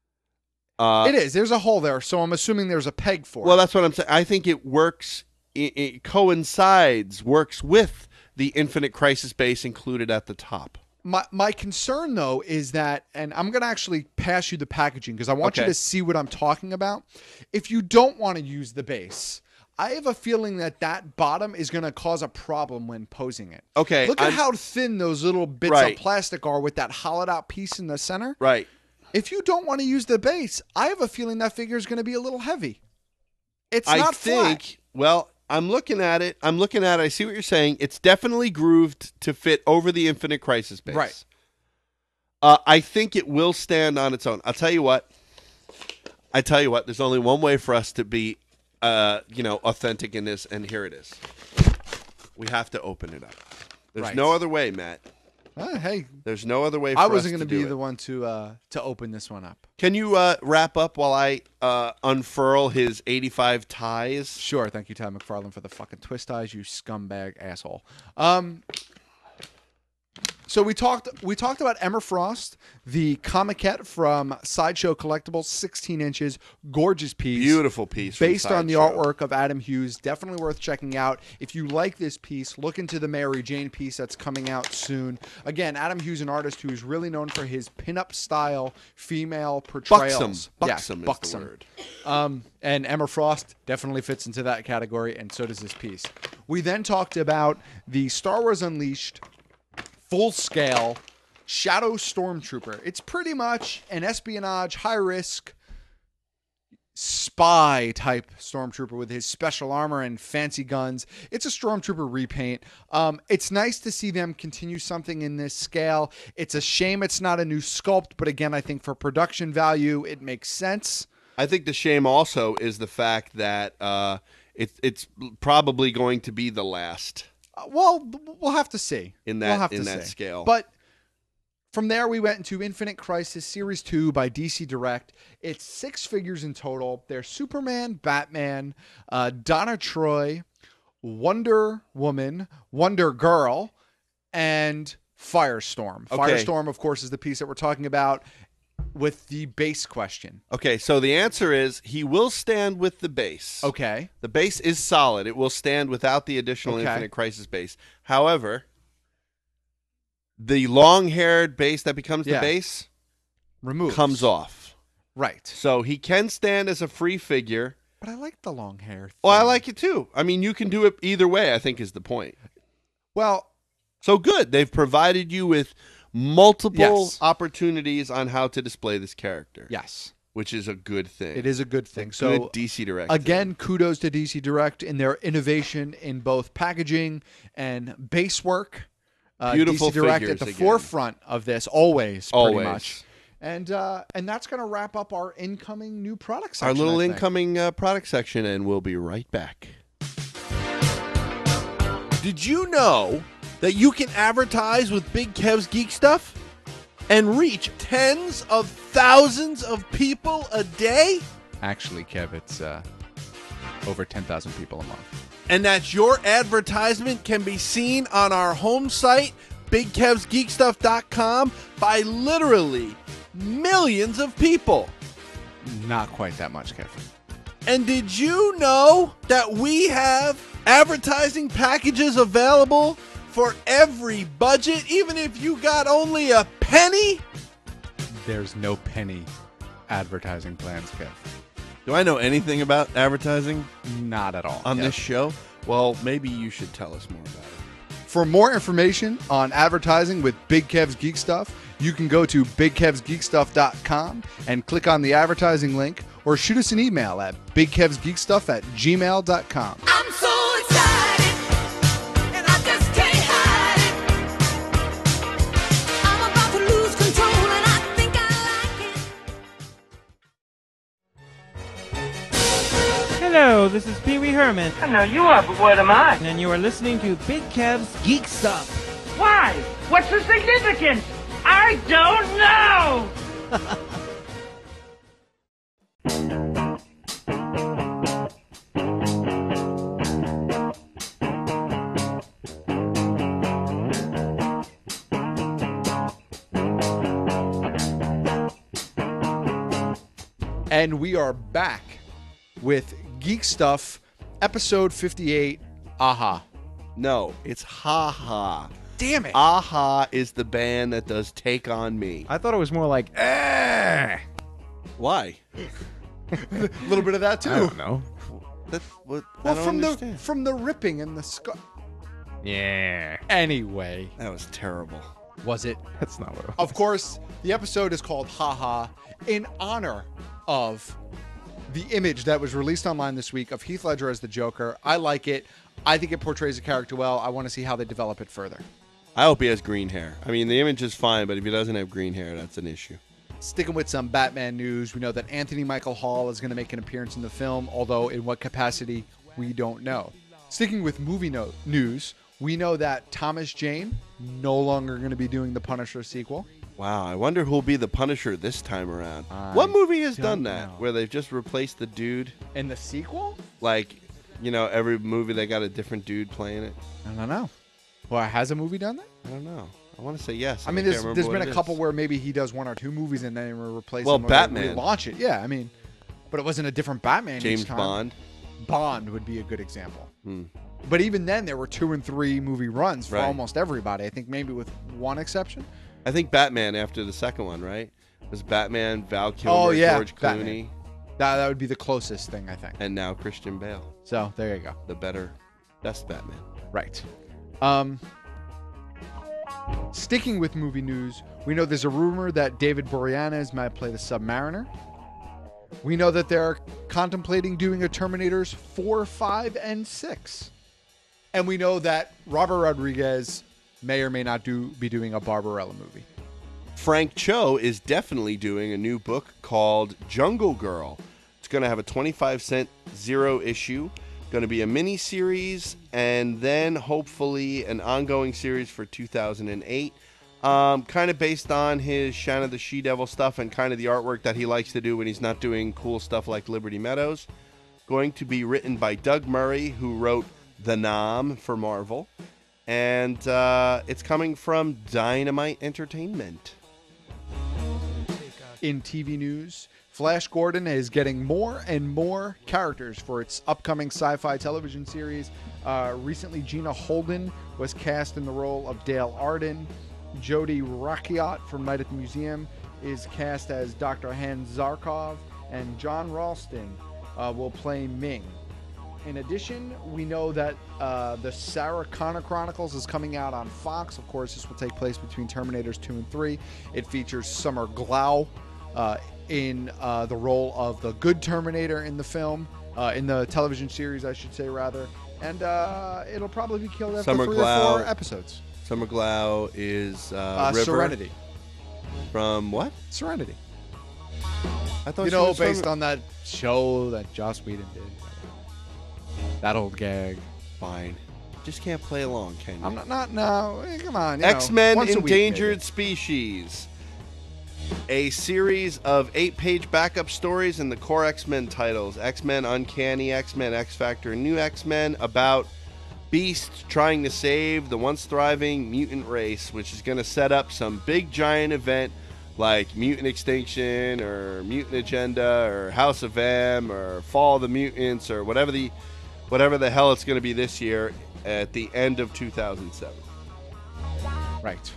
Speaker 8: Uh,
Speaker 9: it is. There's a hole there, so I'm assuming there's a peg for
Speaker 8: well,
Speaker 9: it.
Speaker 8: Well, that's what I'm saying. I think it works... It, it coincides, works with the Infinite Crisis base included at the top.
Speaker 9: My my concern, though, is that, and I'm going to actually pass you the packaging because I want
Speaker 8: Okay.
Speaker 9: you to see what I'm talking about. If you don't want to use the base, I have a feeling that that bottom is going to cause a problem when posing it.
Speaker 8: Okay.
Speaker 9: Look at
Speaker 8: I'm-
Speaker 9: how thin those little bits
Speaker 8: Right.
Speaker 9: of plastic are with that hollowed out piece in the center.
Speaker 8: Right.
Speaker 9: If you don't want to use the base, I have a feeling that figure is going to be a little heavy. It's
Speaker 8: I
Speaker 9: not
Speaker 8: think,
Speaker 9: flat.
Speaker 8: well, I'm looking at it. I'm looking at it. I see what you're saying. It's definitely grooved to fit over the Infinite Crisis base.
Speaker 9: Right.
Speaker 8: Uh, I think it will stand on its own. I'll tell you what. I tell you what. There's only one way for us to be, uh, you know, authentic in this, and here it is. We have to open it up. There's
Speaker 9: Right.
Speaker 8: no other way, Matt.
Speaker 9: Uh, hey,
Speaker 8: There's no other way for
Speaker 9: I
Speaker 8: us
Speaker 9: wasn't
Speaker 8: to
Speaker 9: going to
Speaker 8: do
Speaker 9: be
Speaker 8: it.
Speaker 9: the one to uh, to open this one up.
Speaker 8: Can you uh, wrap up while I uh, unfurl his eighty-five ties?
Speaker 9: Sure. Thank you, Ty McFarlane, for the fucking twist ties, you scumbag asshole. Um, so we talked we talked about Emma Frost, the Comiquette from Sideshow Collectibles, sixteen inches, gorgeous piece.
Speaker 8: Beautiful piece from
Speaker 9: Based on the
Speaker 8: Sideshow.
Speaker 9: artwork of Adam Hughes. Definitely worth checking out. If you like this piece, look into the Mary Jane piece that's coming out soon. Again, Adam Hughes, an artist who is really known for his pinup style female portrayals.
Speaker 8: Buxom.
Speaker 9: Yeah,
Speaker 8: Buxom is
Speaker 9: buxom.
Speaker 8: the word.
Speaker 9: Um, and Emma Frost definitely fits into that category, and so does this piece. We then talked about the Star Wars Unleashed full-scale Shadow Stormtrooper. It's pretty much an espionage, high-risk, spy-type Stormtrooper with his special armor and fancy guns. It's a Stormtrooper repaint. Um, it's nice to see them continue something in this scale. It's a shame it's not a new sculpt, but again, I think for production value, it makes sense.
Speaker 8: I think the shame also is the fact that uh, it, it's probably going to be the last
Speaker 9: Uh, well, we'll have to see.
Speaker 8: in
Speaker 9: We'll
Speaker 8: that
Speaker 9: have
Speaker 8: in
Speaker 9: to
Speaker 8: that
Speaker 9: see.
Speaker 8: scale.
Speaker 9: But from there, we went into Infinite Crisis Series two by D C Direct. It's six figures in total. They're Superman, Batman, uh, Donna Troy, Wonder Woman, Wonder Girl, and Firestorm.
Speaker 8: Okay.
Speaker 9: Firestorm, of course, is the piece that we're talking about with the base question.
Speaker 8: Okay, so the answer is he will stand with the base.
Speaker 9: Okay.
Speaker 8: The base is solid. It will stand without the additional
Speaker 9: Okay.
Speaker 8: Infinite Crisis base. However, the long-haired base that becomes
Speaker 9: Yeah.
Speaker 8: the base
Speaker 9: Removes.
Speaker 8: comes off.
Speaker 9: Right.
Speaker 8: So he can stand as a free figure.
Speaker 9: But I like the long hair.
Speaker 8: Well, I
Speaker 9: thing.
Speaker 8: like it too. I mean, you can do it either way, I think is the point.
Speaker 9: Well,
Speaker 8: So good. They've provided you with multiple
Speaker 9: Yes.
Speaker 8: opportunities on how to display this character.
Speaker 9: yes.
Speaker 8: Which is a good thing.
Speaker 9: It is a good thing.
Speaker 8: Good
Speaker 9: So
Speaker 8: D C Direct.
Speaker 9: again, kudos to D C Direct in their innovation in both packaging and base work. Uh,
Speaker 8: Beautiful
Speaker 9: D C Direct
Speaker 8: figures
Speaker 9: at the
Speaker 8: again.
Speaker 9: forefront of this, always, pretty
Speaker 8: Always.
Speaker 9: much. And uh, and that's going to wrap up our incoming new product section.
Speaker 8: Our little
Speaker 9: I think.
Speaker 8: incoming uh, product section, and we'll be right back. Did you know that you can advertise with Big Kev's Geek Stuff and reach tens of thousands of people a day?
Speaker 9: Actually, Kev, it's uh, over ten thousand people a month.
Speaker 8: And that your advertisement can be seen on our home site, big kevs geek stuff dot com, by literally millions of people.
Speaker 9: Not quite that much, Kev.
Speaker 8: And did you know that we have advertising packages available for every budget, even if you got only a penny?
Speaker 9: There's no penny advertising plans, Kev.
Speaker 8: Do I know anything about advertising?
Speaker 9: Not at all.
Speaker 8: On
Speaker 9: Kev.
Speaker 8: this show? Well, maybe you should tell us more about it.
Speaker 9: For more information on advertising with Big Kev's Geek Stuff, you can go to big kevs geek stuff dot com and click on the advertising link, or shoot us an email at big kevs geek stuff at gmail dot com.
Speaker 13: I'm so excited, and I just can't hide it. I'm about to lose control, and I think I like it.
Speaker 7: Hello, this is Pee Wee Herman.
Speaker 14: I know you are, but what am I?
Speaker 7: And you are listening to Big Kev's Geek Stuff.
Speaker 14: Why? What's the significance? I don't know!
Speaker 9: And we are back with Geek Stuff, episode fifty-eight, Aha.
Speaker 8: No, it's Ha Ha.
Speaker 9: Damn it.
Speaker 8: Aha is the band that does Take On Me.
Speaker 10: I thought it was more like, eh.
Speaker 8: Why?
Speaker 9: A little bit of that, too.
Speaker 10: I don't know.
Speaker 8: That's what
Speaker 9: Well,
Speaker 8: I don't
Speaker 9: from
Speaker 8: understand.
Speaker 9: the from the ripping and the scar.
Speaker 10: Yeah.
Speaker 9: Anyway.
Speaker 8: That was terrible.
Speaker 9: Was it?
Speaker 10: That's not what it was.
Speaker 9: Of course, the episode is called Ha Ha in honor of the image that was released online this week of Heath Ledger as the Joker. I like it. I think it portrays the character well. I want to see how they develop it further.
Speaker 8: I hope he has green hair. I mean, the image is fine, but if he doesn't have green hair, that's an issue.
Speaker 9: Sticking with some Batman news, we know that Anthony Michael Hall is going to make an appearance in the film, although in what capacity, we don't know. Sticking with movie no- news, we know that Thomas Jane no longer going to be doing the Punisher sequel.
Speaker 8: Wow, I wonder who'll be the Punisher this time around.
Speaker 9: I
Speaker 8: what movie has
Speaker 9: don't
Speaker 8: done that,
Speaker 9: know.
Speaker 8: where they've just replaced the dude?
Speaker 9: In the sequel?
Speaker 8: Like, you know, every movie they got a different dude playing it?
Speaker 9: I don't know. Well, has a movie done that?
Speaker 8: I don't know. I want to say yes.
Speaker 9: I mean,
Speaker 8: can't
Speaker 9: there's,
Speaker 8: remember
Speaker 9: there's
Speaker 8: what
Speaker 9: been
Speaker 8: it
Speaker 9: a
Speaker 8: is.
Speaker 9: couple where maybe he does one or two movies and then we replace
Speaker 8: Well,
Speaker 9: them or
Speaker 8: Batman.
Speaker 9: relaunch it. Yeah, I mean, but it wasn't a different Batman.
Speaker 8: James
Speaker 9: each time.
Speaker 8: Bond.
Speaker 9: Bond would be a good example.
Speaker 8: Hmm.
Speaker 9: But even then, there were two and three movie runs for
Speaker 8: Right.
Speaker 9: almost everybody. I think maybe with one exception.
Speaker 8: I think Batman after the second one, right? It was Batman, Val Kilmer,
Speaker 9: Oh, yeah,
Speaker 8: George Clooney,
Speaker 9: Batman. That, that would be the closest thing, I think.
Speaker 8: and now Christian Bale.
Speaker 9: So there you go.
Speaker 8: The better, best Batman.
Speaker 9: Right. Um, sticking with movie news, we know there's a rumor that David Boreanaz might play the Submariner. We know that they're contemplating doing a Terminators four, five, and six. And we know that Robert Rodriguez may or may not do be doing a Barbarella movie.
Speaker 8: Frank Cho is definitely doing a new book called Jungle Girl. It's going to have a twenty-five cent zero issue, going to be a mini series, and then hopefully an ongoing series for two thousand eight. Um, kind of based on his Shanna the She-Devil stuff and kind of the artwork that he likes to do when he's not doing cool stuff like Liberty Meadows. Going to be written by Doug Murray, who wrote The Nom for Marvel. And uh, it's coming from Dynamite Entertainment.
Speaker 9: In T V news, Flash Gordon is getting more and more characters for its upcoming sci-fi television series. Uh, recently, Gina Holden was cast in the role of Dale Arden. Jody Rakiot from Night at the Museum is cast as Doctor Han Zarkov, and John Ralston uh, will play Ming. In addition, we know that uh, the Sarah Connor Chronicles is coming out on Fox. Of course, this will take place between Terminators two and three. It features Summer Glau uh, in uh, the role of the good Terminator in the film, uh, in the television series, I should say, rather. And uh, it'll probably be killed after
Speaker 8: Summer
Speaker 9: three
Speaker 8: Glau,
Speaker 9: or four episodes.
Speaker 8: Summer Glau is uh,
Speaker 9: Uh,
Speaker 8: River
Speaker 9: Serenity.
Speaker 8: From what?
Speaker 9: Serenity.
Speaker 8: I thought
Speaker 9: You
Speaker 8: she
Speaker 9: know,
Speaker 8: was from-
Speaker 9: based on that show that Joss Whedon did. That old gag.
Speaker 8: Fine. Just can't play along, can you?
Speaker 9: I'm not, not no. Hey, come on. you know,
Speaker 8: X-Men
Speaker 9: once a week,
Speaker 8: Endangered
Speaker 9: maybe.
Speaker 8: Species. A series of eight-page backup stories in the core X-Men titles. X-Men Uncanny X-Men, X-Factor, New X-Men, about Beast trying to save the once thriving mutant race, which is going to set up some big giant event like Mutant Extinction or Mutant Agenda or House of M or Fall of the Mutants or whatever the whatever the hell it's going to be this year at the end of two thousand seven.
Speaker 9: Right.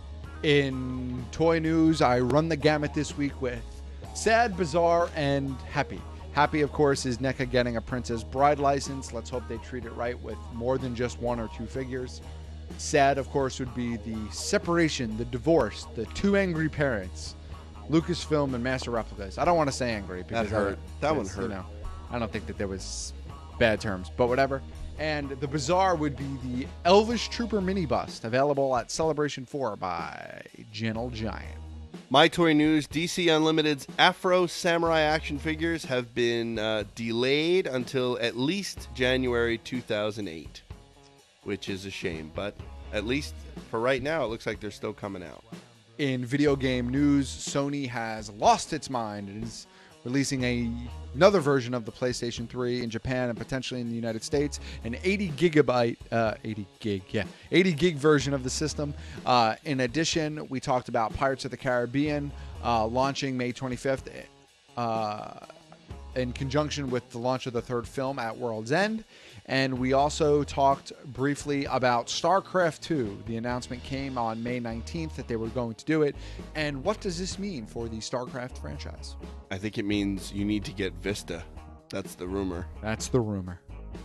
Speaker 9: In toy news, I run the gamut this week with sad, bizarre, and happy. Happy, of course, is NECA getting a Princess Bride license. Let's hope they treat it right with more than just one or two figures. Sad, of course, would be the separation, the divorce, the two angry parents, Lucasfilm and Master Replicas. I don't want to say angry because
Speaker 8: That hurt.
Speaker 9: I,
Speaker 8: That one
Speaker 9: it's,
Speaker 8: hurt.
Speaker 9: You know, I don't think that there was bad terms, but whatever. And the bizarre would be the Elvish Trooper mini bust, available at Celebration four by Gentle Giant.
Speaker 8: My Toy News, D C Unlimited's Afro Samurai action figures have been uh, delayed until at least January two thousand eight, which is a shame. But at least for right now, it looks like they're still coming out.
Speaker 9: In video game news, Sony has lost its mind and is releasing a, another version of the PlayStation three in Japan and potentially in the United States, an eighty gigabyte, uh, eighty gig, yeah, eighty gig version of the system. Uh, in addition, we talked about Pirates of the Caribbean uh, launching May twenty-fifth uh, in conjunction with the launch of the third film at World's End. And we also talked briefly about StarCraft two. The announcement came on May nineteenth that they were going to do it. And what does this mean for the StarCraft franchise?
Speaker 8: I think it means you need to get Vista. That's the rumor.
Speaker 9: That's the rumor.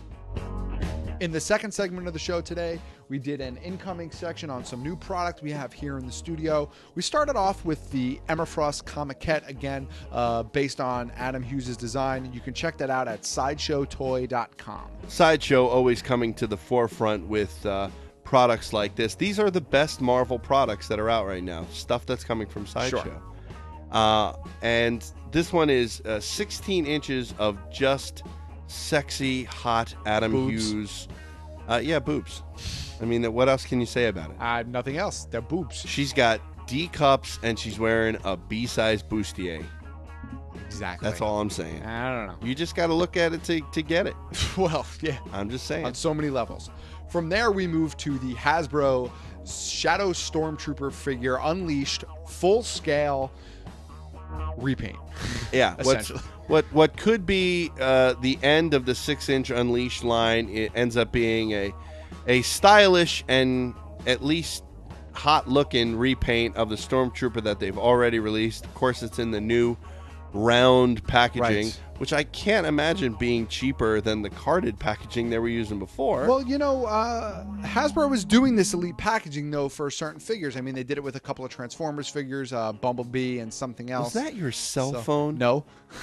Speaker 9: In the second segment of the show today, we did an incoming section on some new product we have here in the studio. We started off with the Emmerfrost Comiquette, again, uh, based on Adam Hughes' design. You can check that out at sideshow toy dot com.
Speaker 8: Sideshow always coming to the forefront with uh, products like this. These are the best Marvel products that are out right now. Stuff that's coming from Sideshow.
Speaker 9: Sure.
Speaker 8: Uh, and this one is uh, sixteen inches of just sexy, hot Adam
Speaker 9: Boobs.
Speaker 8: Hughes. Uh, yeah, boobs. I mean, what else can you say about it?
Speaker 9: Uh, nothing else. They're boobs.
Speaker 8: She's got D cups and she's wearing a B-size bustier.
Speaker 9: Exactly.
Speaker 8: That's all I'm saying.
Speaker 9: I don't know.
Speaker 8: You just got to look at it to, to get it.
Speaker 9: Well, yeah.
Speaker 8: I'm just saying.
Speaker 9: On so many levels. From there, we move to the Hasbro Shadow Stormtrooper figure Unleashed full scale repaint.
Speaker 8: Yeah, what's,
Speaker 9: essentially.
Speaker 8: what what could be uh, the end of the six-inch Unleashed line, it ends up being a a stylish and at least hot-looking repaint of the Stormtrooper that they've already released. Of course, it's in the new round packaging,
Speaker 9: Right.
Speaker 8: which I can't imagine being cheaper than the carded packaging they were using before.
Speaker 9: Well, you know, uh, Hasbro was doing this elite packaging, though, for certain figures. I mean, they did it with a couple of Transformers figures, uh, Bumblebee and something else.
Speaker 8: Was that your cell
Speaker 9: So-
Speaker 8: phone?
Speaker 9: No.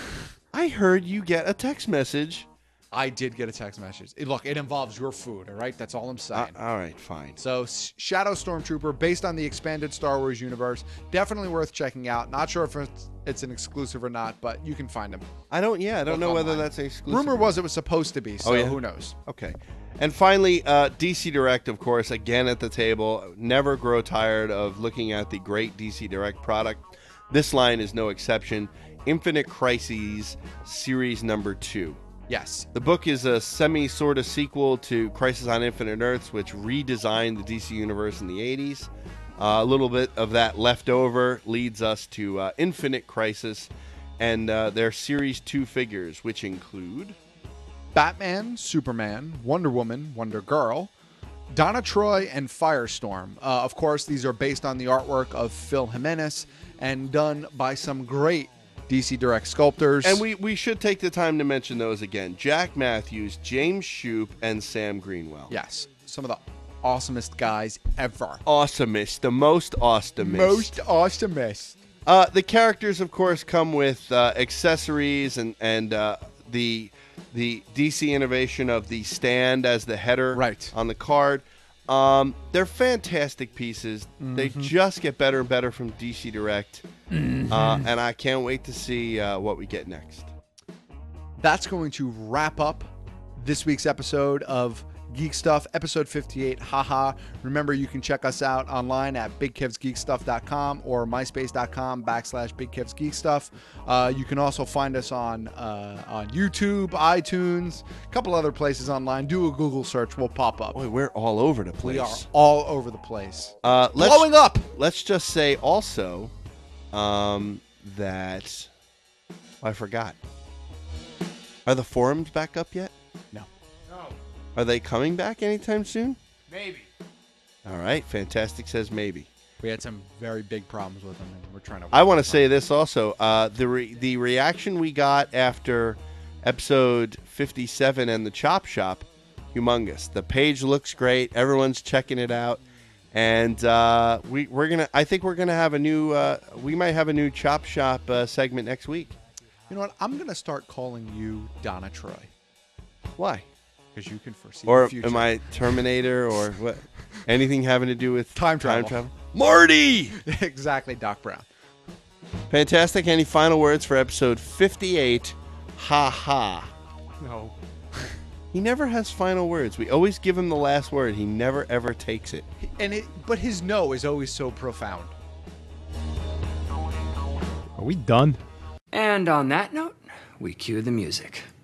Speaker 8: I heard you get a text message.
Speaker 9: I did get a text message. It- look, it involves your food, all right? That's all I'm saying.
Speaker 8: Uh, all right, fine.
Speaker 9: So, S- Shadow Stormtrooper, based on the expanded Star Wars universe, definitely worth checking out. Not sure if it's, it's an exclusive or not, but you can find them.
Speaker 8: I don't. Yeah, I don't
Speaker 9: Look
Speaker 8: know whether
Speaker 9: online.
Speaker 8: that's exclusive.
Speaker 9: Rumor was it was supposed to be, so
Speaker 8: Oh, yeah?
Speaker 9: who knows?
Speaker 8: Okay. And finally, uh, D C Direct, of course, again at the table. Never grow tired of looking at the great D C Direct product. This line is no exception. Infinite Crises Series Number Two.
Speaker 9: Yes.
Speaker 8: The book is a semi sort of sequel to Crisis on Infinite Earths, which redesigned the D C universe in the eighties. Uh, a little bit of that left over leads us to uh, Infinite Crisis and uh, their Series two figures, which include
Speaker 9: Batman, Superman, Wonder Woman, Wonder Girl, Donna Troy, and Firestorm. Uh, of course, these are based on the artwork of Phil Jimenez and done by some great D C Direct sculptors.
Speaker 8: And we, we should take the time to mention those again. Jack Matthews, James Shoup, and Sam Greenwell.
Speaker 9: Yes, some of the awesomest guys ever.
Speaker 8: Awesomest. The most awesomest.
Speaker 9: Most awesomest.
Speaker 8: Uh, the characters, of course, come with uh, accessories and, and uh, the the D C innovation of the stand as the header
Speaker 9: right.
Speaker 8: on the card. Um, they're fantastic pieces.
Speaker 9: Mm-hmm.
Speaker 8: They just get better and better from D C Direct.
Speaker 9: Mm-hmm.
Speaker 8: Uh, and I can't wait to see uh, what we get next.
Speaker 9: That's going to wrap up this week's episode of Geek Stuff, episode fifty-eight. Haha. Remember, you can check us out online at big kevs geek stuff dot com or myspace.com backslash bigkevsgeekstuff. Uh, you can also find us on uh, on YouTube, iTunes, a couple other places online. Do a Google search. We'll pop up.
Speaker 8: Boy, we're all over the place.
Speaker 9: We are all over the place.
Speaker 8: Uh, let's,
Speaker 9: Blowing up.
Speaker 8: Let's just say also, um, that oh, I forgot. Are the forums back up yet?
Speaker 9: No.
Speaker 10: No.
Speaker 8: Are they coming back anytime soon?
Speaker 10: Maybe.
Speaker 8: All right. Fantastic says maybe.
Speaker 9: We had some very big problems with them, and we're trying to.
Speaker 8: I want to say this also. Uh, the re- the reaction we got after episode fifty-seven and the Chop Shop, humongous. The page looks great. Everyone's checking it out, and uh, we we're gonna. I think we're gonna have a new. Uh, we might have a new Chop Shop uh, segment next week.
Speaker 9: You know what? I'm gonna start calling you Donna Troy.
Speaker 8: Why?
Speaker 9: Because you can foresee
Speaker 8: Or
Speaker 9: the future.
Speaker 8: am I Terminator or what? Anything having to do with
Speaker 9: Time travel.
Speaker 8: Time travel? Marty!
Speaker 9: Exactly, Doc Brown.
Speaker 8: Fantastic. Any final words for episode fifty-eight? Ha ha.
Speaker 10: No.
Speaker 8: He never has final words. We always give him the last word. He never ever takes it.
Speaker 9: And it, but his no is always so profound.
Speaker 10: Are we done?
Speaker 15: And on that note, we cue the music.